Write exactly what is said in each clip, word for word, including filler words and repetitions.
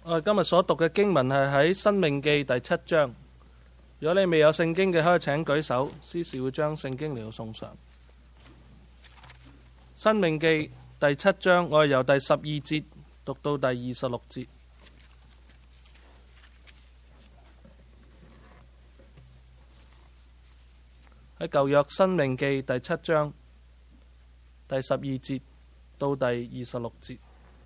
我哋今日所讀嘅經文係喺《申命記》第七章。如果你未有聖經嘅，可以請舉手，司事會將聖經嚟到送上。《申命記》第七章，我係由第十二節讀到第二十六節。喺舊約《申命記》第七章第十二節到第二十六節。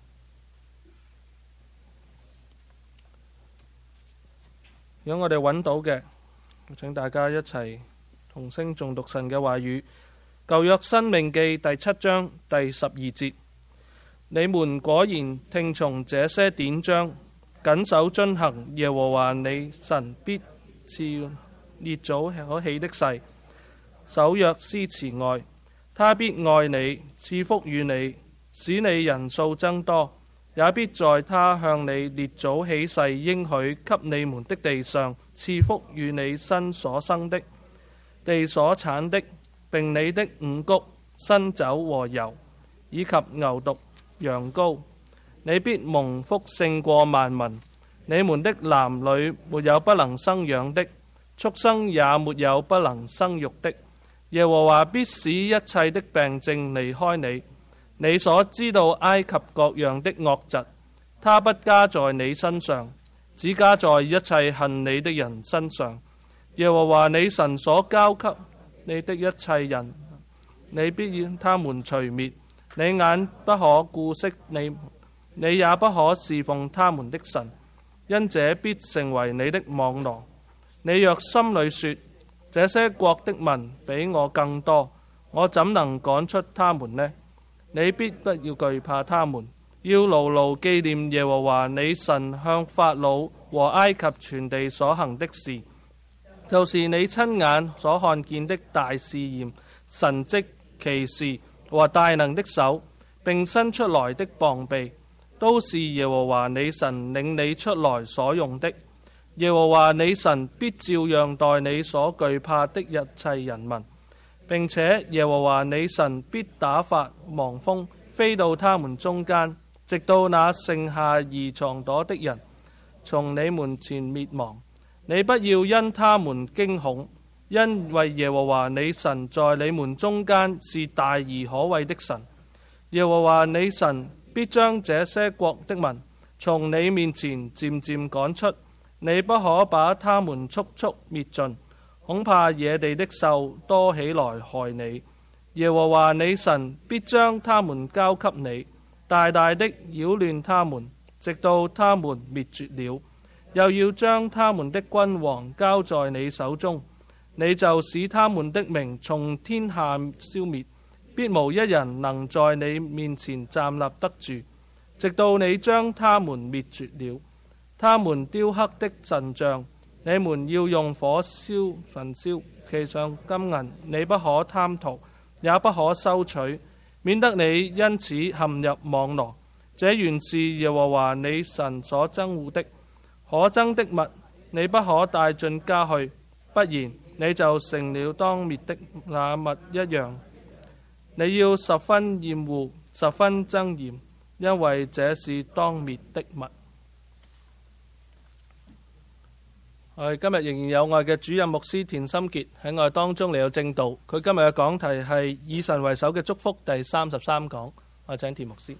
如果我哋揾到嘅，請大家一齊同聲誦讀神嘅話語。舊約申命記第七章第十二節：你們果然聽從這些典章，謹守遵行，耶和華你神必賜列祖所起的誓，守約施慈愛，他必愛你，賜福與你，使你人數增多。也必在他向你列祖起誓應許給你們的地上賜福與你身所生的地所產的，並你的五穀、新酒和油，以及牛犢、羊羔。你必蒙福勝過萬民。你們的男女沒有不能生養的，畜生也沒有不能生育的。耶和華必使一切的病症離開你。你所知道埃及各樣的惡疾，他不加在你身上，只加在一切恨你的人身上。耶和華你神所交給你的一切人，你必要他們除滅。你眼不可顧惜你，你也不可侍奉他們的神，因這必成為你的網羅。你若心裏說，這些國的民比我更多，我怎能趕出他們呢？你必不要懼怕他們，要牢牢紀念耶和華你神向法老和埃及全地所行的事，就是你親眼所看見的大試驗、神蹟、奇事和大能的手，並伸出來的膀臂，都是耶和華你神領你出來所用的。耶和華你神必照樣待你所懼怕的一切人民。並且耶和華你神必打發亡蜂飛到他們中間，直到那剩下而藏躲的人從你們前滅亡。你不要因他們驚恐，因為耶和華你神在你們中間是大而可畏的神。耶和華你神必將這些國的民從你面前漸漸趕出，你不可把他們速速滅盡，恐怕野地的獸多起來害你。耶和華你神必將他們交給你，大大的擾亂他們，直到他們滅絕了。又要將他們的君王交在你手中，你就使他們的名從天下消滅，必無一人能在你面前站立得住，直到你將他們滅絕了。他們雕刻的神像，你們要用火燒焚燒，其上金銀你不可貪圖，也不可收取，免得你因此陷入網羅。這原是耶和華你神所憎惡的。可憎的物你不可帶進家去，不然你就成了當滅的那物一樣。你要十分厭惡，十分憎厭，因為這是當滅的物。我哋今日仍然有我哋嘅主任牧師田心傑喺我哋當中嚟到證道。佢今日嘅講題係以神為首嘅祝福第三十三講。我請田牧師。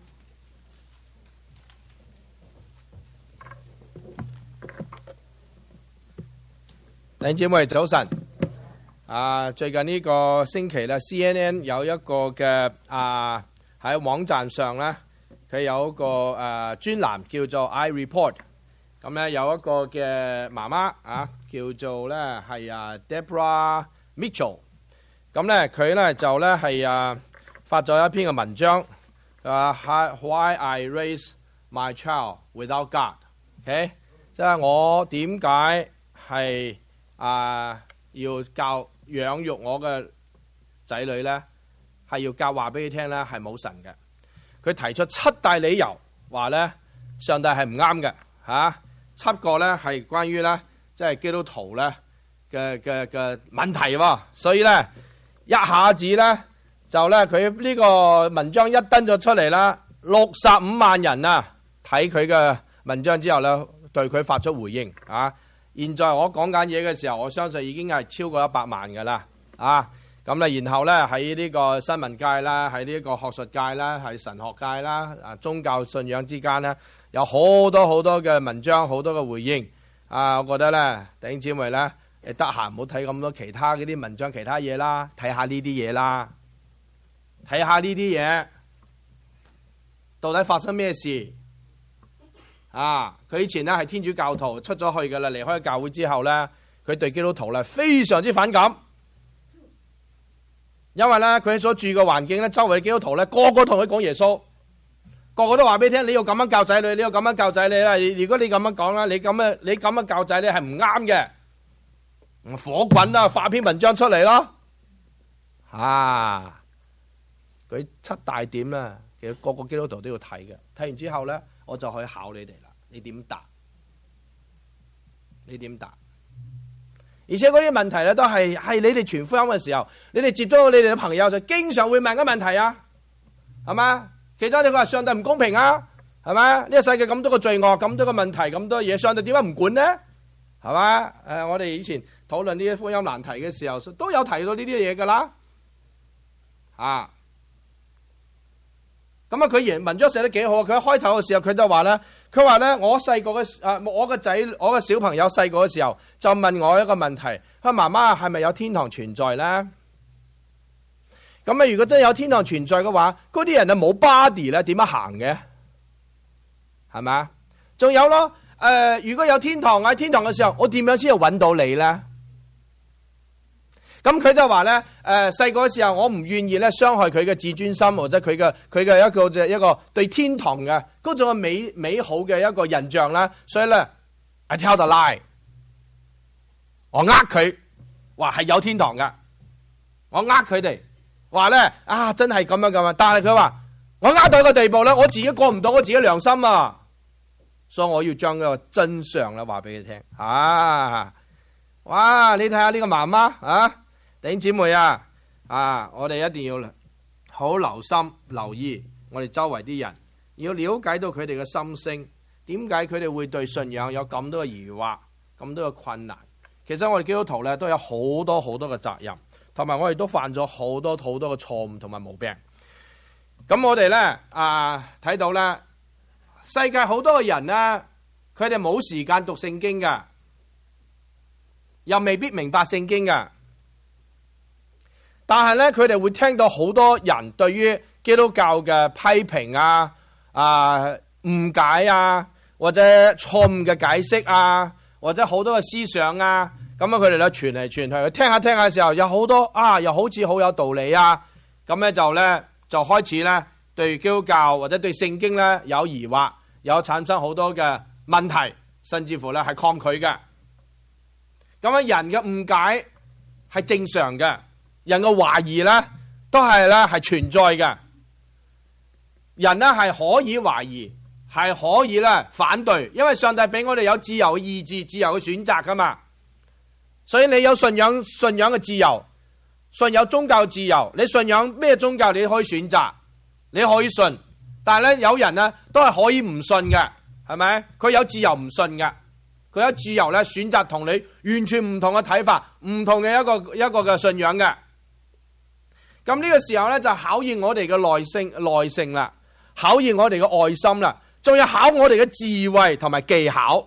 弟兄姊妹早晨。啊，最近呢個星期咧 ，C N N 有一個嘅啊喺網站上咧，佢有一個誒專欄叫做 I Report。咁咧有一個嘅媽媽啊，叫做咧係啊 Deborah Mitchell。咁咧佢咧就咧係啊發咗一篇嘅文章，啊 Why I Raise My Child Without God。OK， 即係我點解係啊要教養育我嘅仔女咧，係要教話俾佢聽咧係冇神嘅。佢提出七大理由，話咧上帝係唔啱嘅嚇。七個咧係關於咧即係基督徒咧嘅嘅嘅問題喎，所以咧一下子咧就咧佢呢個文章一登咗出嚟啦，六十五萬人啊睇佢嘅文章之後咧，對佢發出回應啊！現在我講緊嘢嘅時候，我相信已經係超過一百萬㗎啦啊！咁咧，然後咧喺呢個新聞界啦，喺呢個學術界啦，喺神學界啦，啊宗教信仰之間咧，有好多好多嘅文章，好多嘅回應啊！我覺得咧，弟兄姊妹咧，你得閒唔好睇咁多其他嗰啲文章、其他嘢啦，睇下呢啲嘢啦，睇下呢啲嘢到底發生咩事啊？佢以前咧係天主教徒，出咗去㗎啦，離開教會之後咧，佢對基督徒咧非常之反感。因為咧，佢所住嘅環境咧，周圍嘅基督徒咧，個個同佢講耶穌，個個都話俾你聽，你要咁樣教仔女，你要咁樣教仔女啦。如果你咁樣講啦，你咁樣你咁樣教仔女係唔啱嘅，火滾啦，發篇文章出嚟咯。啊，佢七大點啦，其實個個基督徒都要睇嘅。睇完之後咧，我就可以考你哋啦。你點答？你點答？而且嗰啲問題咧，都係係你哋傳福音嘅時候，你哋接觸到你哋嘅朋友就經常會問嘅問題啊，係嘛？其他你話上帝唔公平啊，係嘛？呢個世界咁多個罪惡，咁多個問題，咁多嘢，上帝點解唔管呢？係嘛？誒，我哋以前討論呢啲福音難題嘅時候，都有提到呢啲嘢噶啦，啊，咁啊，佢文章寫得幾好，佢一開頭嘅時候，佢就話咧。佢話咧，我細個嘅誒，我個仔，我個小朋友細個嘅時候就問我一個問題，佢話媽媽係咪有天堂存在咧？咁啊，如果真係有天堂存在嘅話，嗰啲人啊冇 body 咧，點樣行嘅？係咪啊？仲有咯，誒、呃，如果有天堂喺天堂嘅時候，我點樣先至揾到你咧？咁佢就話咧，誒細個嘅時候，我唔願意咧傷害佢嘅自尊心，或者佢嘅佢嘅一個即係一個對天堂嘅嗰種美美好嘅一個印象啦。所以咧 ，I tell the lie，我呃佢話係有天堂嘅，我呃佢哋話咧啊真係咁樣咁啊，但係佢話我呃到一個地步咧，我自己過唔到我自己良心啊，所以我要將個真相咧話俾你聽啊！哇，你睇下呢個媽媽啊！弟兄姊妹啊，啊，我哋一定要好留心留意我哋周圍啲人，要了解到佢哋嘅心聲，點解佢哋會對信仰有咁多嘅疑惑，咁多嘅困難。其實我哋基督徒咧都有好多好多嘅責任，同埋我哋都犯咗好多好多嘅錯誤同埋毛病。咁我哋咧啊睇到咧，世界好多嘅人咧，佢哋冇時間讀聖經㗎，又未必明白聖經㗎。但係咧，佢哋會聽到好多人對於基督教嘅批評啊、啊誤解啊，或者錯誤嘅解釋啊，或者好多嘅思想啊，咁啊佢哋咧傳嚟傳去，聽下聽下嘅時候，有好多啊，又好似好有道理啊，咁咧就咧就開始咧對基督教或者對聖經咧有疑惑，有產生好多嘅問題，甚至乎咧係抗拒嘅。咁啊，人嘅誤解係正常嘅。人嘅懷疑咧，都係咧係存在嘅。人咧係可以懷疑，係可以咧反對，因為上帝俾我哋有自由嘅意志、自由嘅選擇噶嘛。所以你有信仰、信仰嘅自由，信有宗教自由。你信仰咩宗教，你可以選擇，你可以信。但係咧，有人咧都係可以唔信嘅，係咪？佢有自由唔信嘅，佢有自由咧選擇同你完全唔同嘅睇法，唔同嘅一個一個嘅信仰嘅。咁呢個時候咧就考驗我哋嘅耐性耐性啦，考驗我哋嘅愛心啦，仲要考我哋嘅智慧同埋技巧。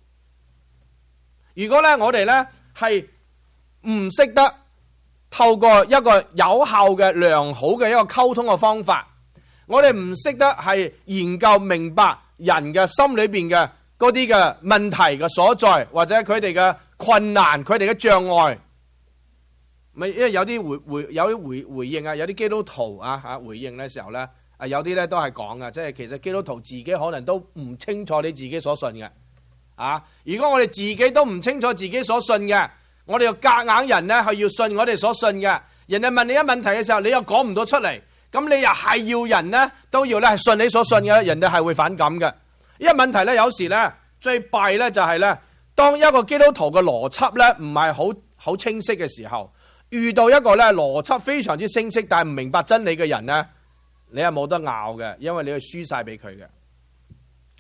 如果咧我哋咧係唔識得透過一個有效嘅良好嘅一個溝通嘅方法，我哋唔識得係研究明白人嘅心裏邊嘅嗰啲嘅問題嘅所在，或者佢哋嘅困難、佢哋嘅障礙。因為有啲回回有啲回回應啊，有啲基督徒啊吓回應嘅時候咧，啊有啲咧都係講噶，即係其實基督徒自己可能都唔清楚你自己所信嘅啊。如果我哋自己都唔清楚自己所信嘅，我哋又夾硬人咧係要信我哋所信嘅。人哋問你一問題嘅時候，你又講唔到出嚟，咁你又係要人咧都要咧係信你所信嘅，人哋係會反感嘅。因為問題咧有時咧最弊咧就係咧，當一個基督徒嘅邏輯咧唔係好好清晰嘅時候。遇到一個咧邏輯非常之清晰，但係唔明白真理嘅人咧，你係冇得拗嘅，因為你係輸晒俾佢嘅。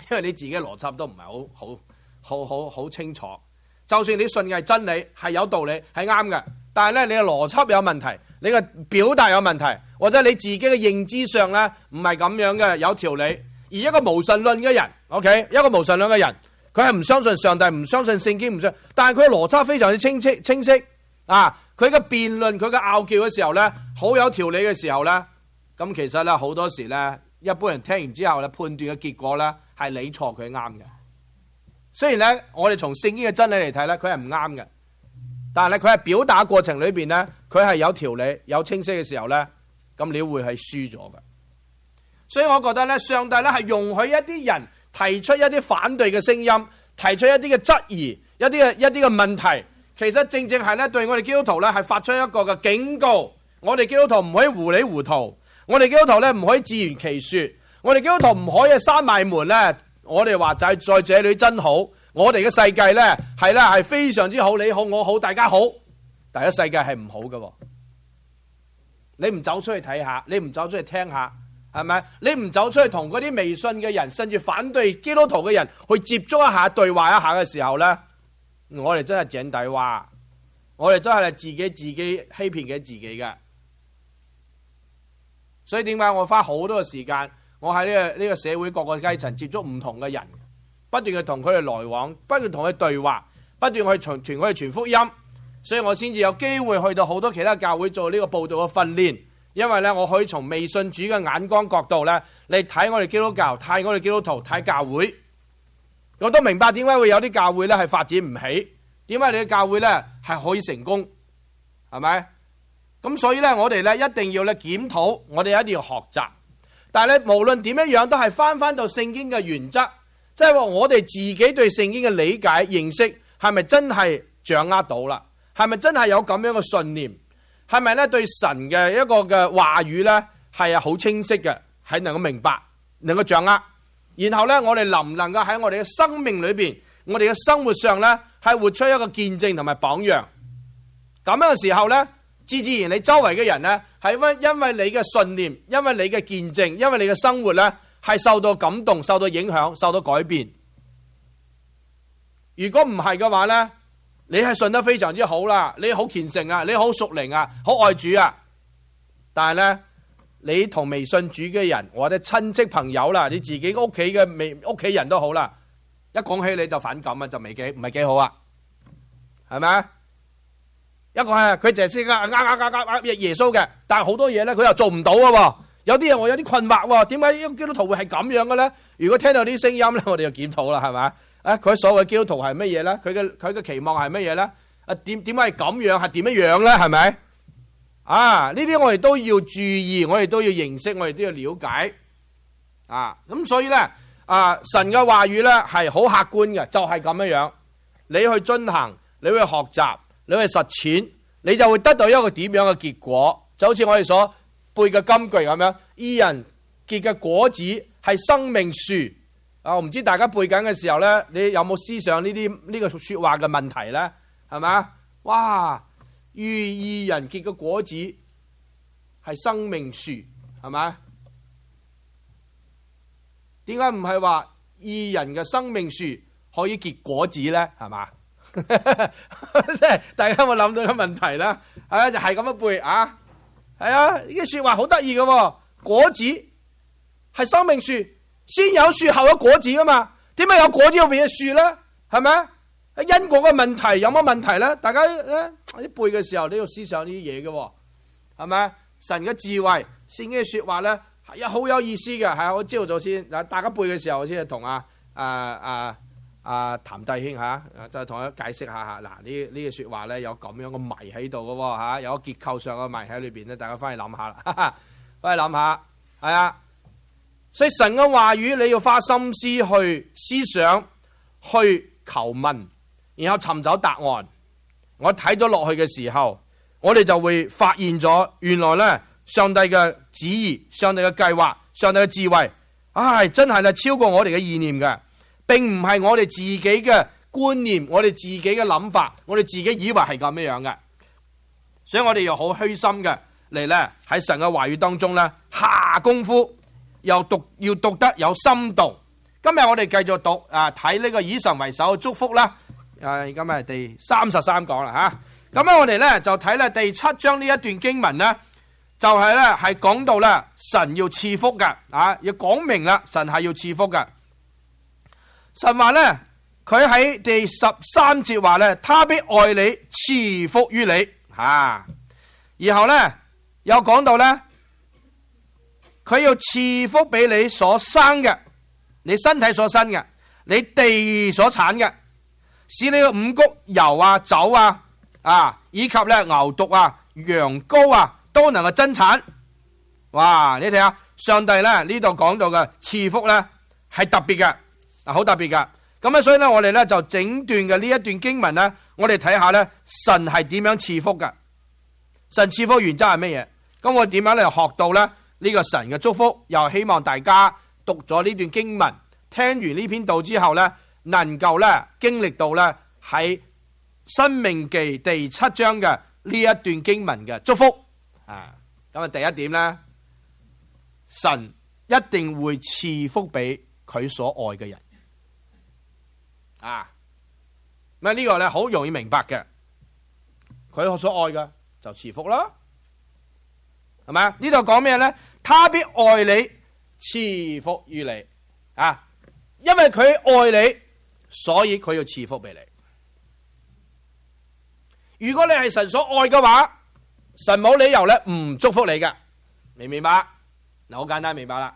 因為你自己嘅邏輯都唔係好好好好好清楚。就算你信嘅係真理，係有道理，係啱嘅，但係咧你嘅邏輯有問題，你嘅表達有問題，或者你自己嘅認知上咧唔係咁樣嘅有條理。而一個無神論嘅人 ，OK， 一個無神論嘅人，佢係唔相信上帝，唔相信聖經，唔相信，但係佢嘅邏輯非常之清晰清晰啊！佢嘅辯論，佢嘅拗撬嘅時候咧，好有條理嘅時候咧，咁其實咧好多時咧，一般人聽完之後咧，判斷嘅結果咧係你錯佢啱嘅。雖然咧，我哋從聖經嘅真理嚟睇咧，佢係唔啱嘅，但係咧佢係表達過程裏邊咧，佢係有條理、有清晰嘅時候咧，咁你會係輸咗嘅。所以我覺得咧，上帝咧係容許一啲人提出一啲反對嘅聲音，提出一啲嘅質疑，一啲嘅一啲嘅問題，其實正正係咧對我哋基督徒咧係發出一個嘅警告。我哋基督徒唔可以糊裡糊塗，我哋基督徒咧唔可以自圓其說，我哋基督徒唔可以閂埋門咧。我哋話就係在這裏真好，我哋嘅世界咧係咧係非常之好，你好我好大家好，但係世界係唔好嘅。你唔走出去睇下，你唔走出去聽下，係咪？你唔走出去同嗰啲微信嘅人，甚至反對基督徒嘅人去接觸一下、對話一下嘅時候咧，我哋真係井底蛙，我哋真係自己自己欺騙嘅自己嘅。所以點解我花好多嘅時間？我喺呢個呢個社會各個階層接觸唔同嘅人，不斷去同佢哋來往，不斷同佢對話，不斷去傳傳佢哋傳福音，所以我先至有機會去到好多其他教會做呢個佈道嘅訓練。因為咧，我可以從未信主嘅眼光角度咧嚟睇我哋基督教，睇我哋基督徒，睇教會。我都明白點解會有啲教會咧係發展唔起，點解你嘅教會咧係可以成功，係咪？咁所以咧，我哋咧一定要咧檢討，我哋一定要學習。但係咧，無論點樣樣都係翻翻到聖經嘅原則，即係話我哋自己對聖經嘅理解認識係咪真係掌握到啦？係咪真係有咁樣嘅信念？係咪咧對神嘅一個嘅話語咧係好清晰嘅，係能夠明白，能夠掌握？然後咧，我哋能唔能夠喺我哋嘅生命裏邊，我哋嘅生活上咧係活出一個見證同埋榜樣？咁樣嘅時候咧，自自然你周圍嘅人咧係因因為你嘅信念，因為你嘅見證，因為你嘅生活咧係受到感動、受到影響、受到改變。如果唔係嘅話咧，你係信得非常之好啦，你好虔誠啊，你好屬靈啊，好愛主啊。但係咧，你同未信主嘅人或者親戚朋友啦，你自己屋企嘅未屋企人都好啦，一講起你就反感啊，就未幾唔係幾好啊，係咪？一個係佢淨係識呃呃呃呃呃耶穌嘅，但係好多嘢咧佢又做唔到嘅。有啲嘢我有啲困惑，點解基督徒會係咁樣嘅咧？如果聽到啲聲音咧，我哋就檢討啦，係咪？啊，佢所謂基督徒係乜嘢咧？佢嘅佢嘅期望係乜嘢咧？啊，點點解係咁樣？係點樣樣咧？係咪？啊，呢啲我哋都要注意，我哋都要認識，我哋都要了解。啊，咁所以咧，啊，神嘅話語咧係好客觀嘅，就係咁樣樣。你去遵行，你去學習，你去實踐，你就會得到一個點樣嘅結果。就好似我哋所背嘅金句咁樣，義人結嘅果子係生命樹。啊，我唔知大家背緊嘅時候咧，你有冇思想呢啲呢個說話嘅問題咧？係咪啊？哇！如義人結嘅果子係生命樹，係咪？點解唔係話義人嘅生命樹可以結果子咧？係嘛？即係大家有冇諗到個問題咧？啊，就係咁樣背啊！係啊，呢啲說話好得意嘅，果子係生命樹，先有樹後有果子噶嘛？點解有果子要變咗樹咧？係咪啊？因果嘅問題有乜問題咧？大家咧喺背嘅時候都要思想呢啲嘢嘅，係咪？神嘅智慧，聖經嘅說話咧係好有意思嘅。係啊，我朝早先嗱，大家背嘅時候我先同阿阿阿阿譚弟兄吓，就同佢解釋下吓。嗱，呢呢個說話咧有咁樣嘅謎喺度嘅吓，有個結構上嘅謎喺裏邊咧，大家翻去諗下啦，翻去諗下，係啊。所以神嘅話語你要花心思去思想，去求問，然後尋找答案。我睇咗落去嘅時候，我哋就會發現咗，原來咧上帝嘅旨意、上帝嘅計劃、上帝嘅智慧，唉，真係咧超過我哋嘅意念嘅，並唔係我哋自己嘅觀念，我哋自己嘅諗法，我哋自己以為係咁樣樣嘅。所以我哋要好虛心嘅嚟咧喺神嘅話語當中咧下功夫，又讀要讀得有深度， 今日我哋繼續讀啊，睇呢個以神為首嘅祝福啦。啊，今日係第三十三講啦吓。咁咧我哋咧就睇咧第七章呢一段經文咧，就係咧係講到咧神要賜福嘅啊，要講明啦，神係要賜福嘅。神話咧，佢喺第十三節話咧，他必愛你，賜福於你吓。然後咧又講到咧，佢要賜福俾你所生嘅。你身體所生嘅，你地所產嘅，使你嘅五穀、油啊、酒啊，啊，以及咧牛犢啊、羊羔啊，都能夠增產。哇！你睇下，上帝咧呢度講到嘅賜福咧係特別嘅，啊，好特別嘅。咁啊，所以咧我哋咧就整段嘅呢一段經文咧，我哋睇下咧神係點樣賜福嘅。神賜福原則係乜嘢？咁我點樣嚟學到咧呢個神嘅祝福？又希望大家讀咗呢段經文，聽完呢篇道之後呢，能夠呢經歷到呢喺申命記第七章嘅呢一段經文嘅祝福啊！咁啊，第一點呢，神一定會賜福俾佢所愛嘅人啊！咁呢個呢好容易明白嘅，佢所愛嘅就賜福啦，係咪啊？呢度講咩呢？他必愛你，賜福於你啊！因為佢愛你，所以佢要賜福俾你。如果你係神所愛嘅話，神冇理由咧唔祝福你嘅，明唔明白？嗱，好簡單，明白啦。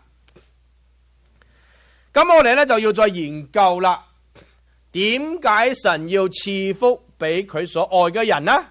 咁我哋咧就要再研究啦。點解神要賜福俾佢所愛嘅人呢？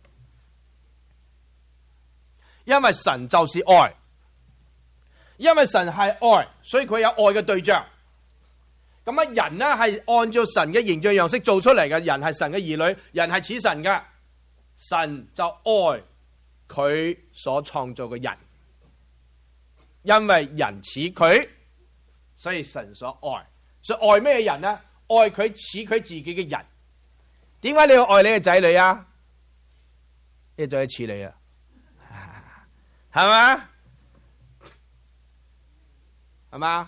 因為神就是愛。因為神係愛，所以佢有愛嘅對象。咁啊，人呢係按照神嘅形象樣式做出嚟嘅，人係神嘅兒女，人係似神嘅，神就愛佢所創造嘅人。因為人似佢，所以神所愛。所以愛咩人呢？愛佢似佢自己嘅人。點解你要愛你嘅仔女啊？呢仔女似你啊，係咪？係嘛？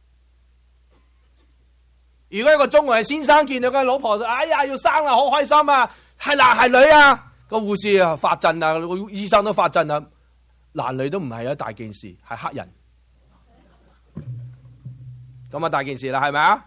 如果一個中國人先生見到個老婆，哎呀要生啦，好開心啊！係男係女啊？個護士啊發震啊，個醫生都發震啊，男女都唔係一大件事，係黑人。咁啊大件事啦，係咪啊？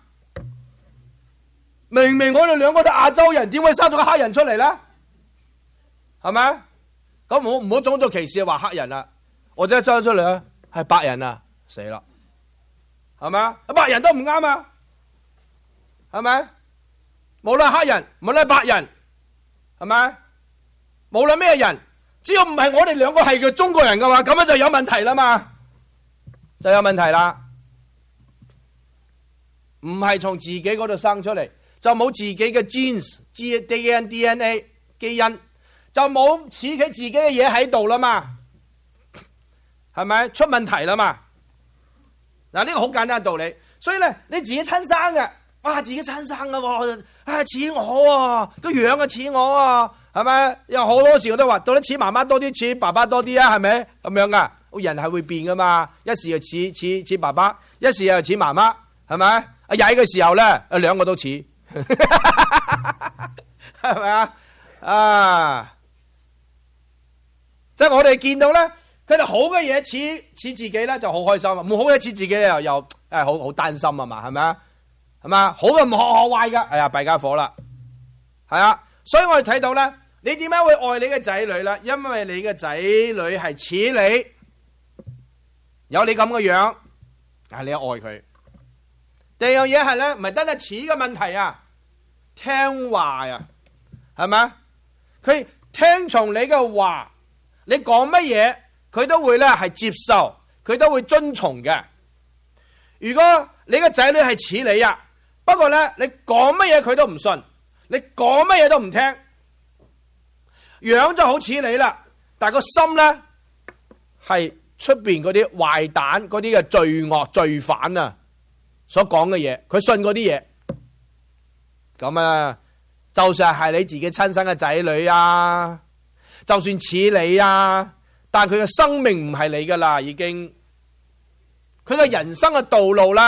明明我哋兩個都亞洲人，點會生咗個黑人出嚟咧？係咪？咁唔好唔好種族歧視話黑人啦，我真係生咗出嚟啊，係白人啊，死啦！係咪啊？白人都唔啱啊，係咪？無論黑人，無論白人，係咪？無論咩人，只要唔係我哋兩個係叫中國人嘅話，咁樣就有問題啦嘛，就有問題啦。唔係從自己嗰度生出嚟，就冇自己嘅 genes、D N、D N A 基因，就冇似佢自己嘅嘢喺度啦嘛，係咪？出問題啦嘛。嗱，呢個好簡單嘅道理，所以咧你自己親生嘅，哇，自己親生嘅喎，啊似我啊，個樣啊似我啊，係咪？有好多時我都話，到底似媽媽多啲，似爸爸多啲啊，係咪咁樣噶？人係會變噶嘛，一時又似似似爸爸，一時又似媽媽，係咪？啊曳嘅時候咧，啊兩個都似，係咪啊？啊，即係我哋見到咧。佢哋好嘅嘢似似自己咧就好開心，唔好嘅似自己又又誒好好擔心啊嘛，係咪啊？係嘛？好嘅唔學學壞噶，哎呀弊家伙啦，係啊！所以我哋睇到咧，你點解會愛你嘅仔女咧？因為你嘅仔女係似你，有你咁嘅樣，啊你愛佢。第二樣嘢係咧，唔係單係似嘅問題啊，聽話啊，係咪啊？佢聽從你嘅話，你講乜嘢？佢都會咧係接受，佢都會遵從嘅。如果你個仔女係似你啊，不過咧你講乜嘢佢都唔信，你講乜嘢都唔聽，樣就好似你啦，但係個心咧係出邊嗰啲壞蛋、嗰啲嘅罪惡罪犯啊所講嘅嘢，佢信嗰啲嘢。咁啊，就算係你自己親生嘅仔女啊，就算似你啊。但佢嘅生命唔係你噶啦，已經佢嘅人生嘅道路啦，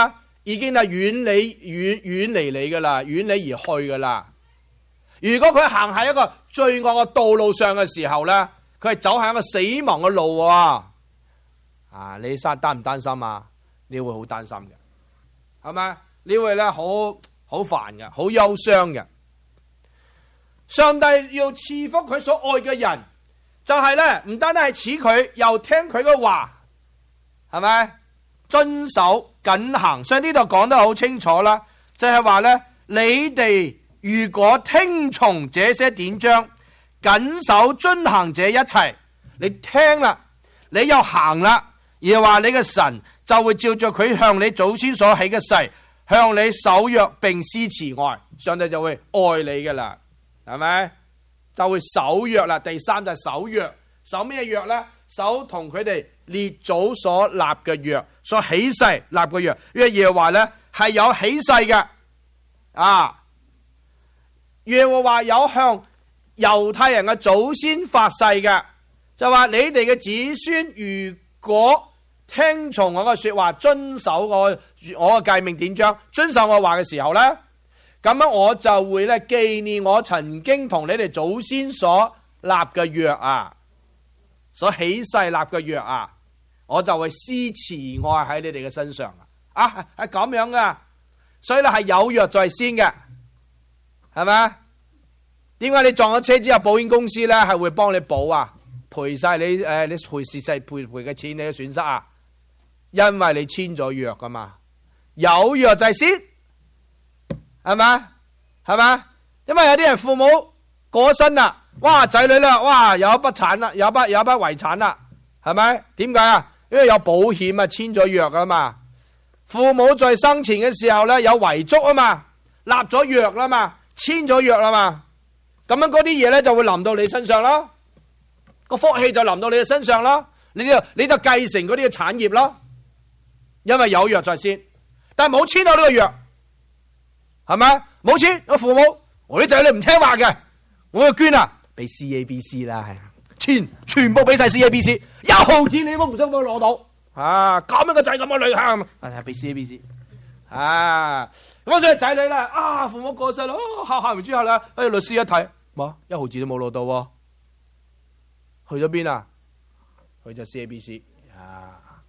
已經係遠離遠遠離你噶啦，遠離而去噶啦。如果佢行喺一個罪惡嘅道路上嘅時候咧，佢係走喺一個死亡嘅路啊！啊，你擔擔唔擔心啊？你會好擔心嘅，係咪？你會咧好好煩嘅，好憂傷嘅。上帝要賜福佢所愛嘅人，就係咧唔單單係似佢，又聽佢嘅話，係咪？遵守謹行，所以呢度講得好清楚啦，就係話咧，你哋如果聽從這些典章，謹守遵行這一切，你聽啦，你又行啦，而話你嘅神就會照着佢向你祖先所起嘅誓，向你守約並施慈愛，上帝就會愛你噶啦，係咪？就會守約啦。第三就係守約，守咩約呢？守同佢哋列祖所立嘅約，所起誓立嘅約。因為耶和華呢係有起誓嘅，啊，耶和華有向猶太人嘅祖先發誓嘅，就話你哋嘅子孫如果聽從我嘅說話，遵守我我嘅誡命典章，遵守我話嘅時候呢，咁樣我就會咧紀念我曾經同你哋祖先所立嘅約啊，所起誓立嘅約啊，我就會施慈愛喺你哋嘅身上啊！啊，係咁樣噶，所以咧係有約在先嘅，係咪？點解你撞咗車之後，保險公司咧係會幫你補啊，賠晒你誒，你賠蝕晒賠賠嘅錢，你嘅損失啊？因為你簽咗約噶嘛，有約在先，係咪？係咪？因為有啲人父母過身啦，哇，仔女啦，哇，有一筆產啦，有一筆有一筆遺產啦，係咪？點解啊？因為有保險啊，簽咗約啊嘛。父母在生前嘅時候咧有遺囑啊嘛，立咗約啦嘛，簽咗約啦嘛。咁樣嗰啲嘢咧就會臨到你身上咯，個福氣就臨到你嘅身上咯，你就你就繼承嗰啲嘅產業咯，因為有約在先，但係冇簽到呢個約，係咪？冇簽，我父母我啲仔女唔聽話嘅，我就捐啊，俾 C A B C 啦，係錢全部俾晒 C A B C， 一毫子你都唔想幫我攞到啊！咁樣個仔咁嘅女喊，啊俾 C A B C 啊！咁所以仔女啦，啊父母過世啦，喊喊完之後咧，誒律師一睇。一毫子都冇攞到喎，去咗邊啊？去咗 C A B C 啊，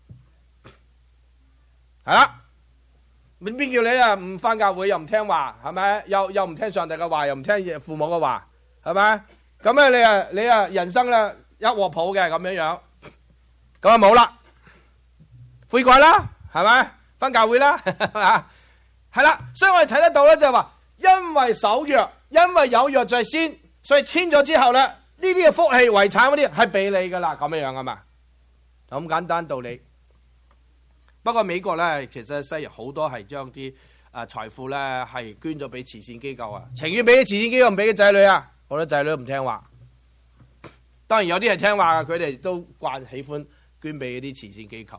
係啦。邊叫你啊？唔返教會又唔聽話，係咪？又又唔聽上帝嘅話，又唔聽父母嘅話，係咪？咁咧你啊你啊人生咧一鑊泡嘅咁樣樣，咁啊冇啦，悔改啦，係咪？返教會啦，係啦。所以我哋睇得到咧，就係話因為守約。因為有約在先，所以簽咗之後咧，呢啲嘅福氣遺產嗰啲係俾你噶啦，咁樣樣啊嘛，咁簡單道理。不過美國咧，其實西人好多係將啲誒財富咧係捐咗俾慈善機構啊，情願俾啲慈善機構唔俾啲仔女啊，好多仔女都唔聽話。當然有啲係聽話嘅，佢哋都慣喜歡捐俾啲慈善機構。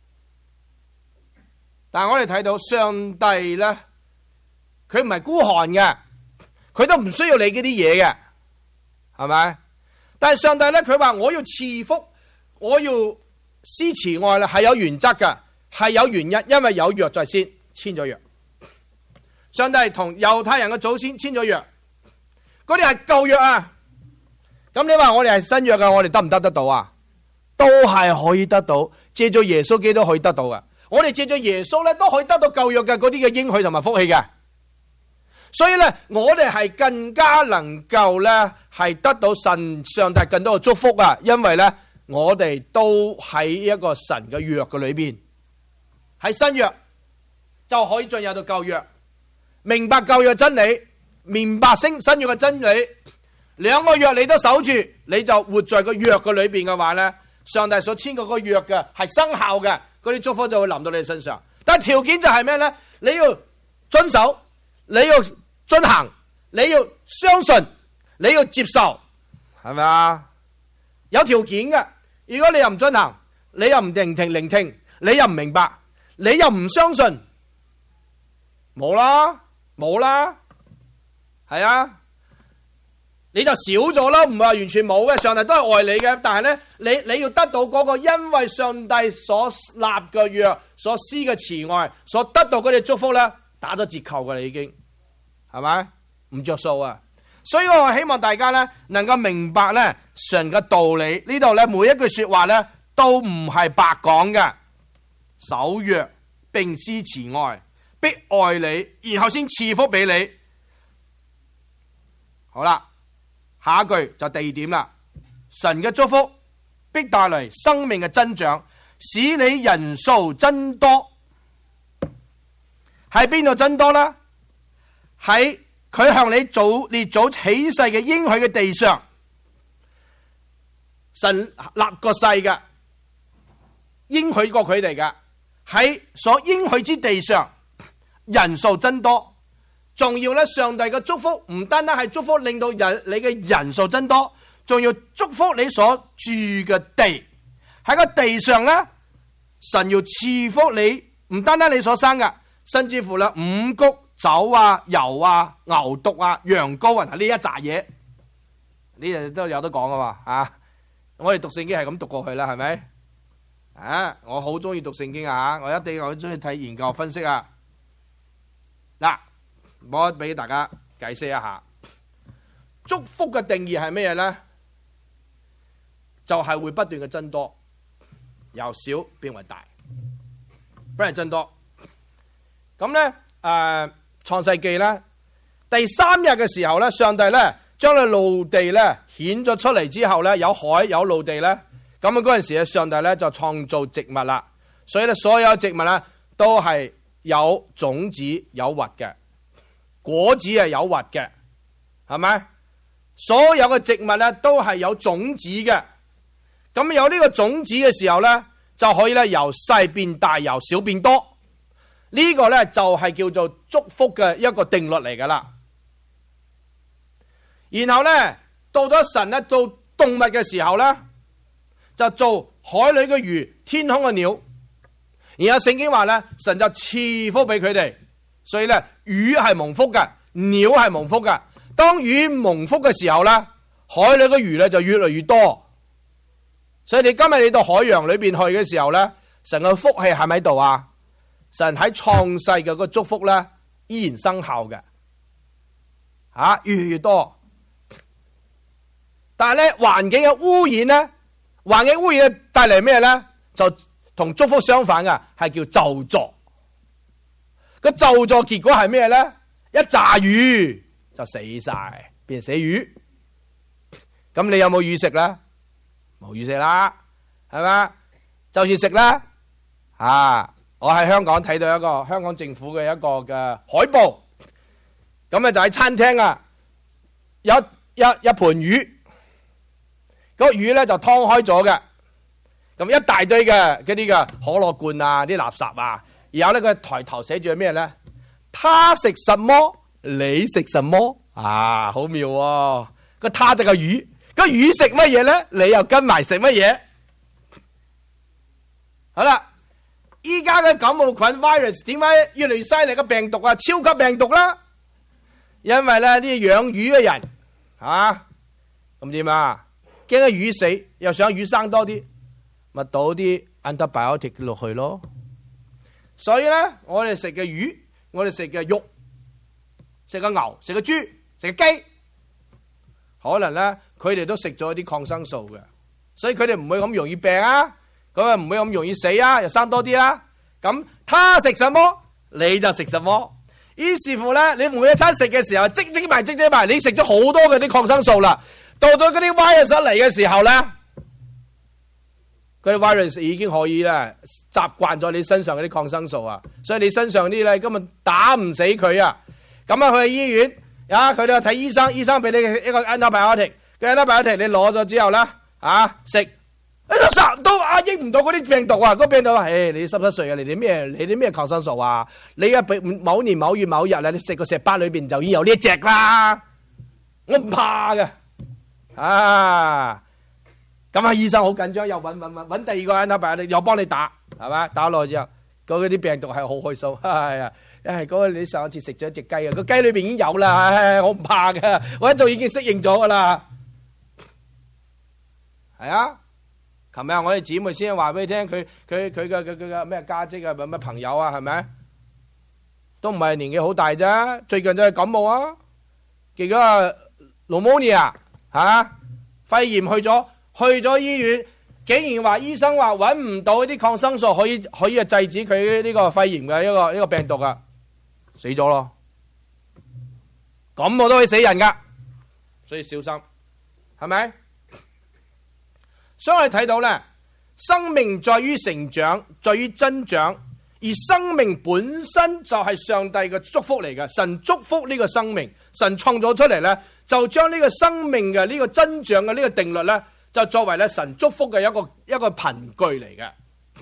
但係我哋睇到上帝咧，佢唔係孤寒嘅。佢都唔需要你嗰啲嘢嘅，係咪？但係上帝咧，佢話我要賜福，我要施慈愛啦，係有原則嘅，係有原因，因為有約在先，簽咗約。上帝同猶太人嘅祖先簽咗約，嗰啲係舊約啊。咁你話我哋係新約嘅，我哋得唔得得到啊？都係可以得到，借咗耶穌基督可以得到嘅。我哋借咗耶穌咧，都可以得到舊約嘅嗰啲嘅應許同埋福氣嘅。所以咧，我哋係更加能夠咧，係得到神上帝更多嘅祝福啊！因為咧，我哋都喺一個神嘅約嘅裏邊，喺新約就可以進入到舊約，明白舊約真理，明白新新約嘅真理，兩個約你都守住，你就活在個約嘅裏邊嘅話咧，上帝所簽嗰個約嘅係生效嘅，嗰啲祝福就會臨到你身上。但係條件就係咩咧？你要遵守，你要遵行，你要相信，你要接受，係咪啊？有條件嘅。如果你又唔遵行，你又唔聆聽聆聽，你又唔明白，你又唔相信，冇啦，冇啦，係啊。 你就少咗啦，唔係話完全冇嘅。上帝都係愛你嘅，但係咧，你你要得到嗰個因為上帝所立嘅約、所施嘅慈愛、所得到嗰啲祝福咧，打咗折扣㗎啦，已經係咪？唔着數啊！所以我希望大家咧能夠明白咧神嘅道理。呢度咧每一句說話咧都唔係白講嘅，守約並施慈愛，必愛你，然後先賜福俾你。好啦。下一句就第二點啦，神嘅祝福必帶嚟生命嘅增長，使你人數增多。喺邊度增多呢？喺佢向你祖列祖起誓嘅應許嘅地上，神立個誓嘅，應許過佢哋嘅，喺所應許之地上，人數增多。仲要咧，上帝嘅祝福唔單單係祝福令到人你嘅人數增多，仲要祝福你所住嘅地。喺個地上咧，神要賜福你，唔單單你所生嘅，甚至乎咧五穀、酒啊、油啊、牛犢啊、羊羔啊，呢一紮嘢，呢啲都有得講噶嘛啊！我哋讀聖經係咁讀過去啦，係咪？啊，我好中意讀聖經啊！我一定好中意睇研究分析啊！嗱。我俾大家解釋一下，祝福嘅定義係咩嘢呢？就係、是、會不斷嘅增多，由小變為大，不斷增多。咁呢，誒、呃，創世記呢，第三日嘅時候呢，上帝呢將佢陸地呢顯咗出嚟之後呢，有海有陸地呢。咁啊嗰陣時咧，上帝呢就創造植物啦。所以呢，所有植物呢都係有種子有核嘅。果子係有核嘅，係咪？所有嘅植物咧都係有種子嘅。咁有呢個種子嘅時候咧，就可以咧由細變大，由少變多。呢個咧就係叫做祝福嘅一個定律嚟噶啦。然後咧到咗神咧做動物嘅時候咧，就做海裏嘅魚、天空嘅鳥。然後聖經話咧，神就賜福俾佢哋。所以咧，魚係蒙福嘅，鳥係蒙福嘅。當魚蒙福嘅時候咧，海裏嘅魚咧就越嚟越多。所以你今日你到海洋裏邊去嘅時候咧，神嘅福氣係咪喺度啊？神喺創世嘅個祝福咧，依然生效嘅，吓、啊、越嚟越多。但係咧，環境嘅污染咧，環境污染帶嚟咩咧？就同祝福相反嘅，係叫咒詛。個咒詛結果係咩咧？一炸魚就死晒，變成死魚。咁你有冇魚食咧？冇魚食啦，係咪？就算食啦，啊！我喺香港睇到一個香港政府嘅一個嘅海報，咁咧就喺餐廳啊，有一一盤魚，嗰個魚咧就劏開咗嘅，咁一大堆嘅嗰啲嘅可樂罐啊，啲垃圾啊。然後咧，佢抬頭寫住咩咧？他食什麼，你食什麼啊？好妙喎！個他就個魚，個魚食乜嘢咧？你又跟埋食乜嘢？好啦，依家嘅感冒菌 virus 點解越嚟越犀利嘅病毒啊？超級病毒啦！因為咧啲養魚嘅人啊，咁點啊？驚個魚死，又想魚生多啲，咪倒啲 antibiotic 落去咯。所以咧，我哋食嘅魚，我哋食嘅肉，食嘅牛，食嘅豬，食嘅雞，可能咧佢哋都食咗啲抗生素嘅，所以佢哋唔會咁容易病啊，咁啊唔會咁容易死啊，又生多啲啦。咁他食什麼，你就食什麼。於是乎咧，你每一餐食嘅時候，積積埋積積埋，你食咗好多嘅啲抗生素啦。到咗嗰啲 virus 嚟嘅時候咧，嗰啲 virus 已經可以咧習慣咗你身上嗰啲抗生素啊，所以你身上啲咧根本打唔死佢啊。咁啊去醫院啊，佢哋睇醫生，醫生俾你一個 antibiotic， 個 antibiotic 你攞咗之後咧啊食，都都壓抑唔到嗰啲病毒啊！嗰、那個、病毒，唉，你濕濕碎啊！你啲咩？你啲咩抗生素啊？你啊，某年某月某日啊，你食個石斑裏邊就已經有呢一隻啦，我唔怕嘅啊！咁啊，醫生好緊張，又揾揾揾揾第二個 antibiotic，又幫你打，係嘛？打落去之後， 嗰啲病毒係好開心，係啊，係嗰個你上一次食咗一隻雞啊，個雞裏邊已經有啦，唉我唔怕噶，我一早已經適應咗噶啦。係啊，琴日我哋姊妹先話俾你聽，佢佢佢嘅佢佢嘅咩家姐啊，咩朋友啊，係咪？都唔係年紀好大啫，最近就係感冒啊，結果啊 pneumonia 吓肺炎去咗去咗醫院。竟然話醫生話揾唔到啲抗生素可以可以制止佢呢個肺炎嘅一個呢個病毒啊，死咗咯！咁我都可以死人噶，所以小心，係咪？所以我哋睇到咧，生命在於成長，在於增長，而生命本身就係上帝嘅祝福嚟嘅。神祝福呢個生命，神創造出嚟咧，就將呢個生命嘅呢個增長嘅呢個定律咧。就作為咧神祝福嘅一個一個憑據嚟嘅，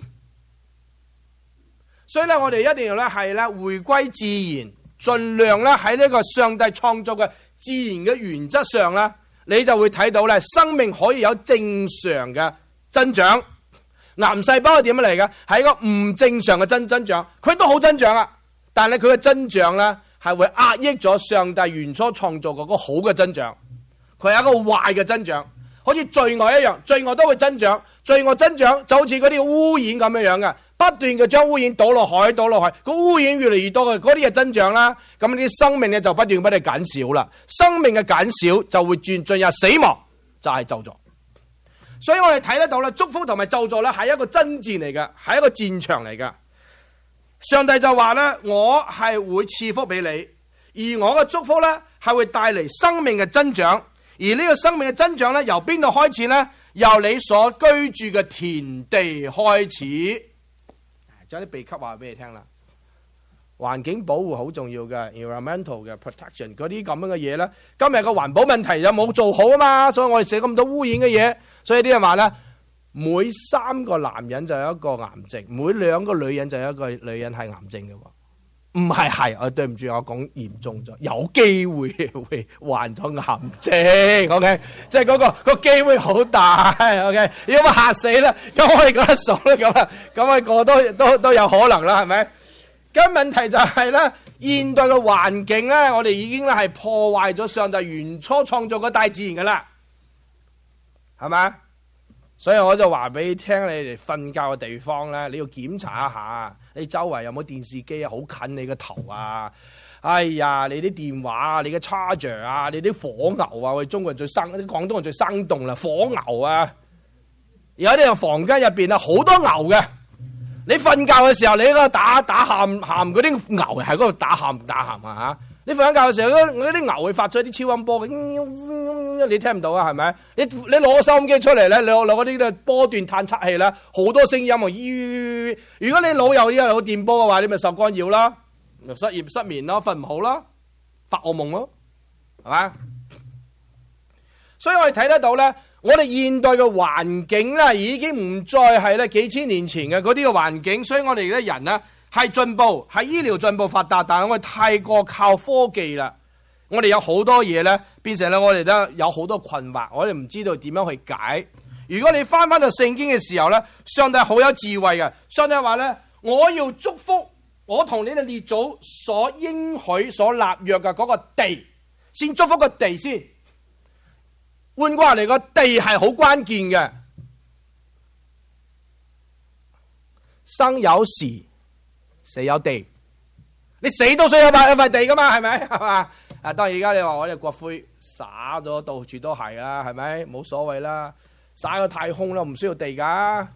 所以咧我哋一定要咧係咧回歸自然，盡量咧喺呢個上帝創造嘅自然嘅原則上咧，你就會睇到咧生命可以有正常嘅增長。癌細胞係點樣嚟嘅？係一個唔正常嘅增增長，佢都好增長啊，但係佢嘅增長咧係會壓抑咗上帝原初創造嗰個好嘅增長，佢係一個壞嘅增長。好似罪惡一樣，罪惡都會增長，罪惡增長就好似嗰啲污染咁樣樣嘅，不斷嘅將污染倒落海，倒落海，個污染越嚟越多嘅，嗰啲嘅增長啦，咁啲生命咧就不斷不斷減少啦，生命嘅減少就會轉進入死亡，就係咒詛。所以我哋睇得到啦，祝福同埋咒詛咧係一個爭戰嚟嘅，係一個戰場嚟嘅。上帝就話咧，我係會賜福俾你，而我嘅祝福咧係會帶嚟生命嘅增長。而呢個生命嘅增長咧，由邊度開始呢？由你所居住嘅田地開始。將啲秘笈話俾你聽啦，環境保護好重要嘅 environmental 嘅 protection 嗰啲咁樣嘅嘢咧。今日個環保問題就冇做好啊嘛，所以我哋寫咁多污染嘅嘢。所以啲人話咧，每三個男人就有一個癌症，每兩個女人就有一個女人係癌症嘅喎。唔係係，我對唔住，我講嚴重咗，有機會會患咗癌症 ，OK， 即係嗰個個機會好大 ，OK， 如果嚇死啦，咁我哋講得數咧，咁啊，咁啊個都都都有可能啦，係咪？咁問題就係咧，現代嘅環境咧，我哋已經咧係破壞咗上帝原初創造嘅大自然噶啦，係咪？所以我就話俾你聽，你哋瞓覺嘅地方咧，你要檢查一下，你周圍有冇電視機啊，好近你個頭啊！哎呀，你啲電話啊，你嘅 charger 啊，你啲火牛啊，我哋中國人最生，啲廣東人最生動啦，火牛啊！有啲人房間入邊啊，好多牛嘅。你瞓覺嘅時候，你嗰個打打喊喊嗰啲牛係嗰度打喊打喊啊嚇！你瞓緊覺嘅時候，嗰啲牛會發出一啲超音波嘅，你聽唔到啊？係咪？你你攞個收音機出嚟咧，你攞攞嗰啲波段探測器咧，好多聲音啊！如果你腦有有電波嘅話，你咪受干擾啦，咪失業失眠咯，瞓唔好啦，發惡夢咯，係嘛？所以我哋睇得到咧，我哋現代嘅環境咧，已經唔再係咧幾千年前嘅嗰啲嘅環境，所以我哋嘅人咧。係進步，係醫療進步發達，但係我哋太過靠科技啦。我哋有好多嘢咧，變成咧我哋都有好多困惑，我哋唔知道點樣去解。如果你翻翻到聖經嘅時候咧，上帝好有智慧嘅。上帝話咧，我要祝福我同你哋列祖所應許、所立約嘅嗰個地，先祝福個地先。換過嚟，個地係好關鍵嘅，生有時。死有地，你死都需要塊一塊地噶嘛，係咪？係嘛？啊，當然而家你話我哋國灰撒咗到處都係啦，係咪？冇所謂啦，撒個太空啦，唔需要地噶。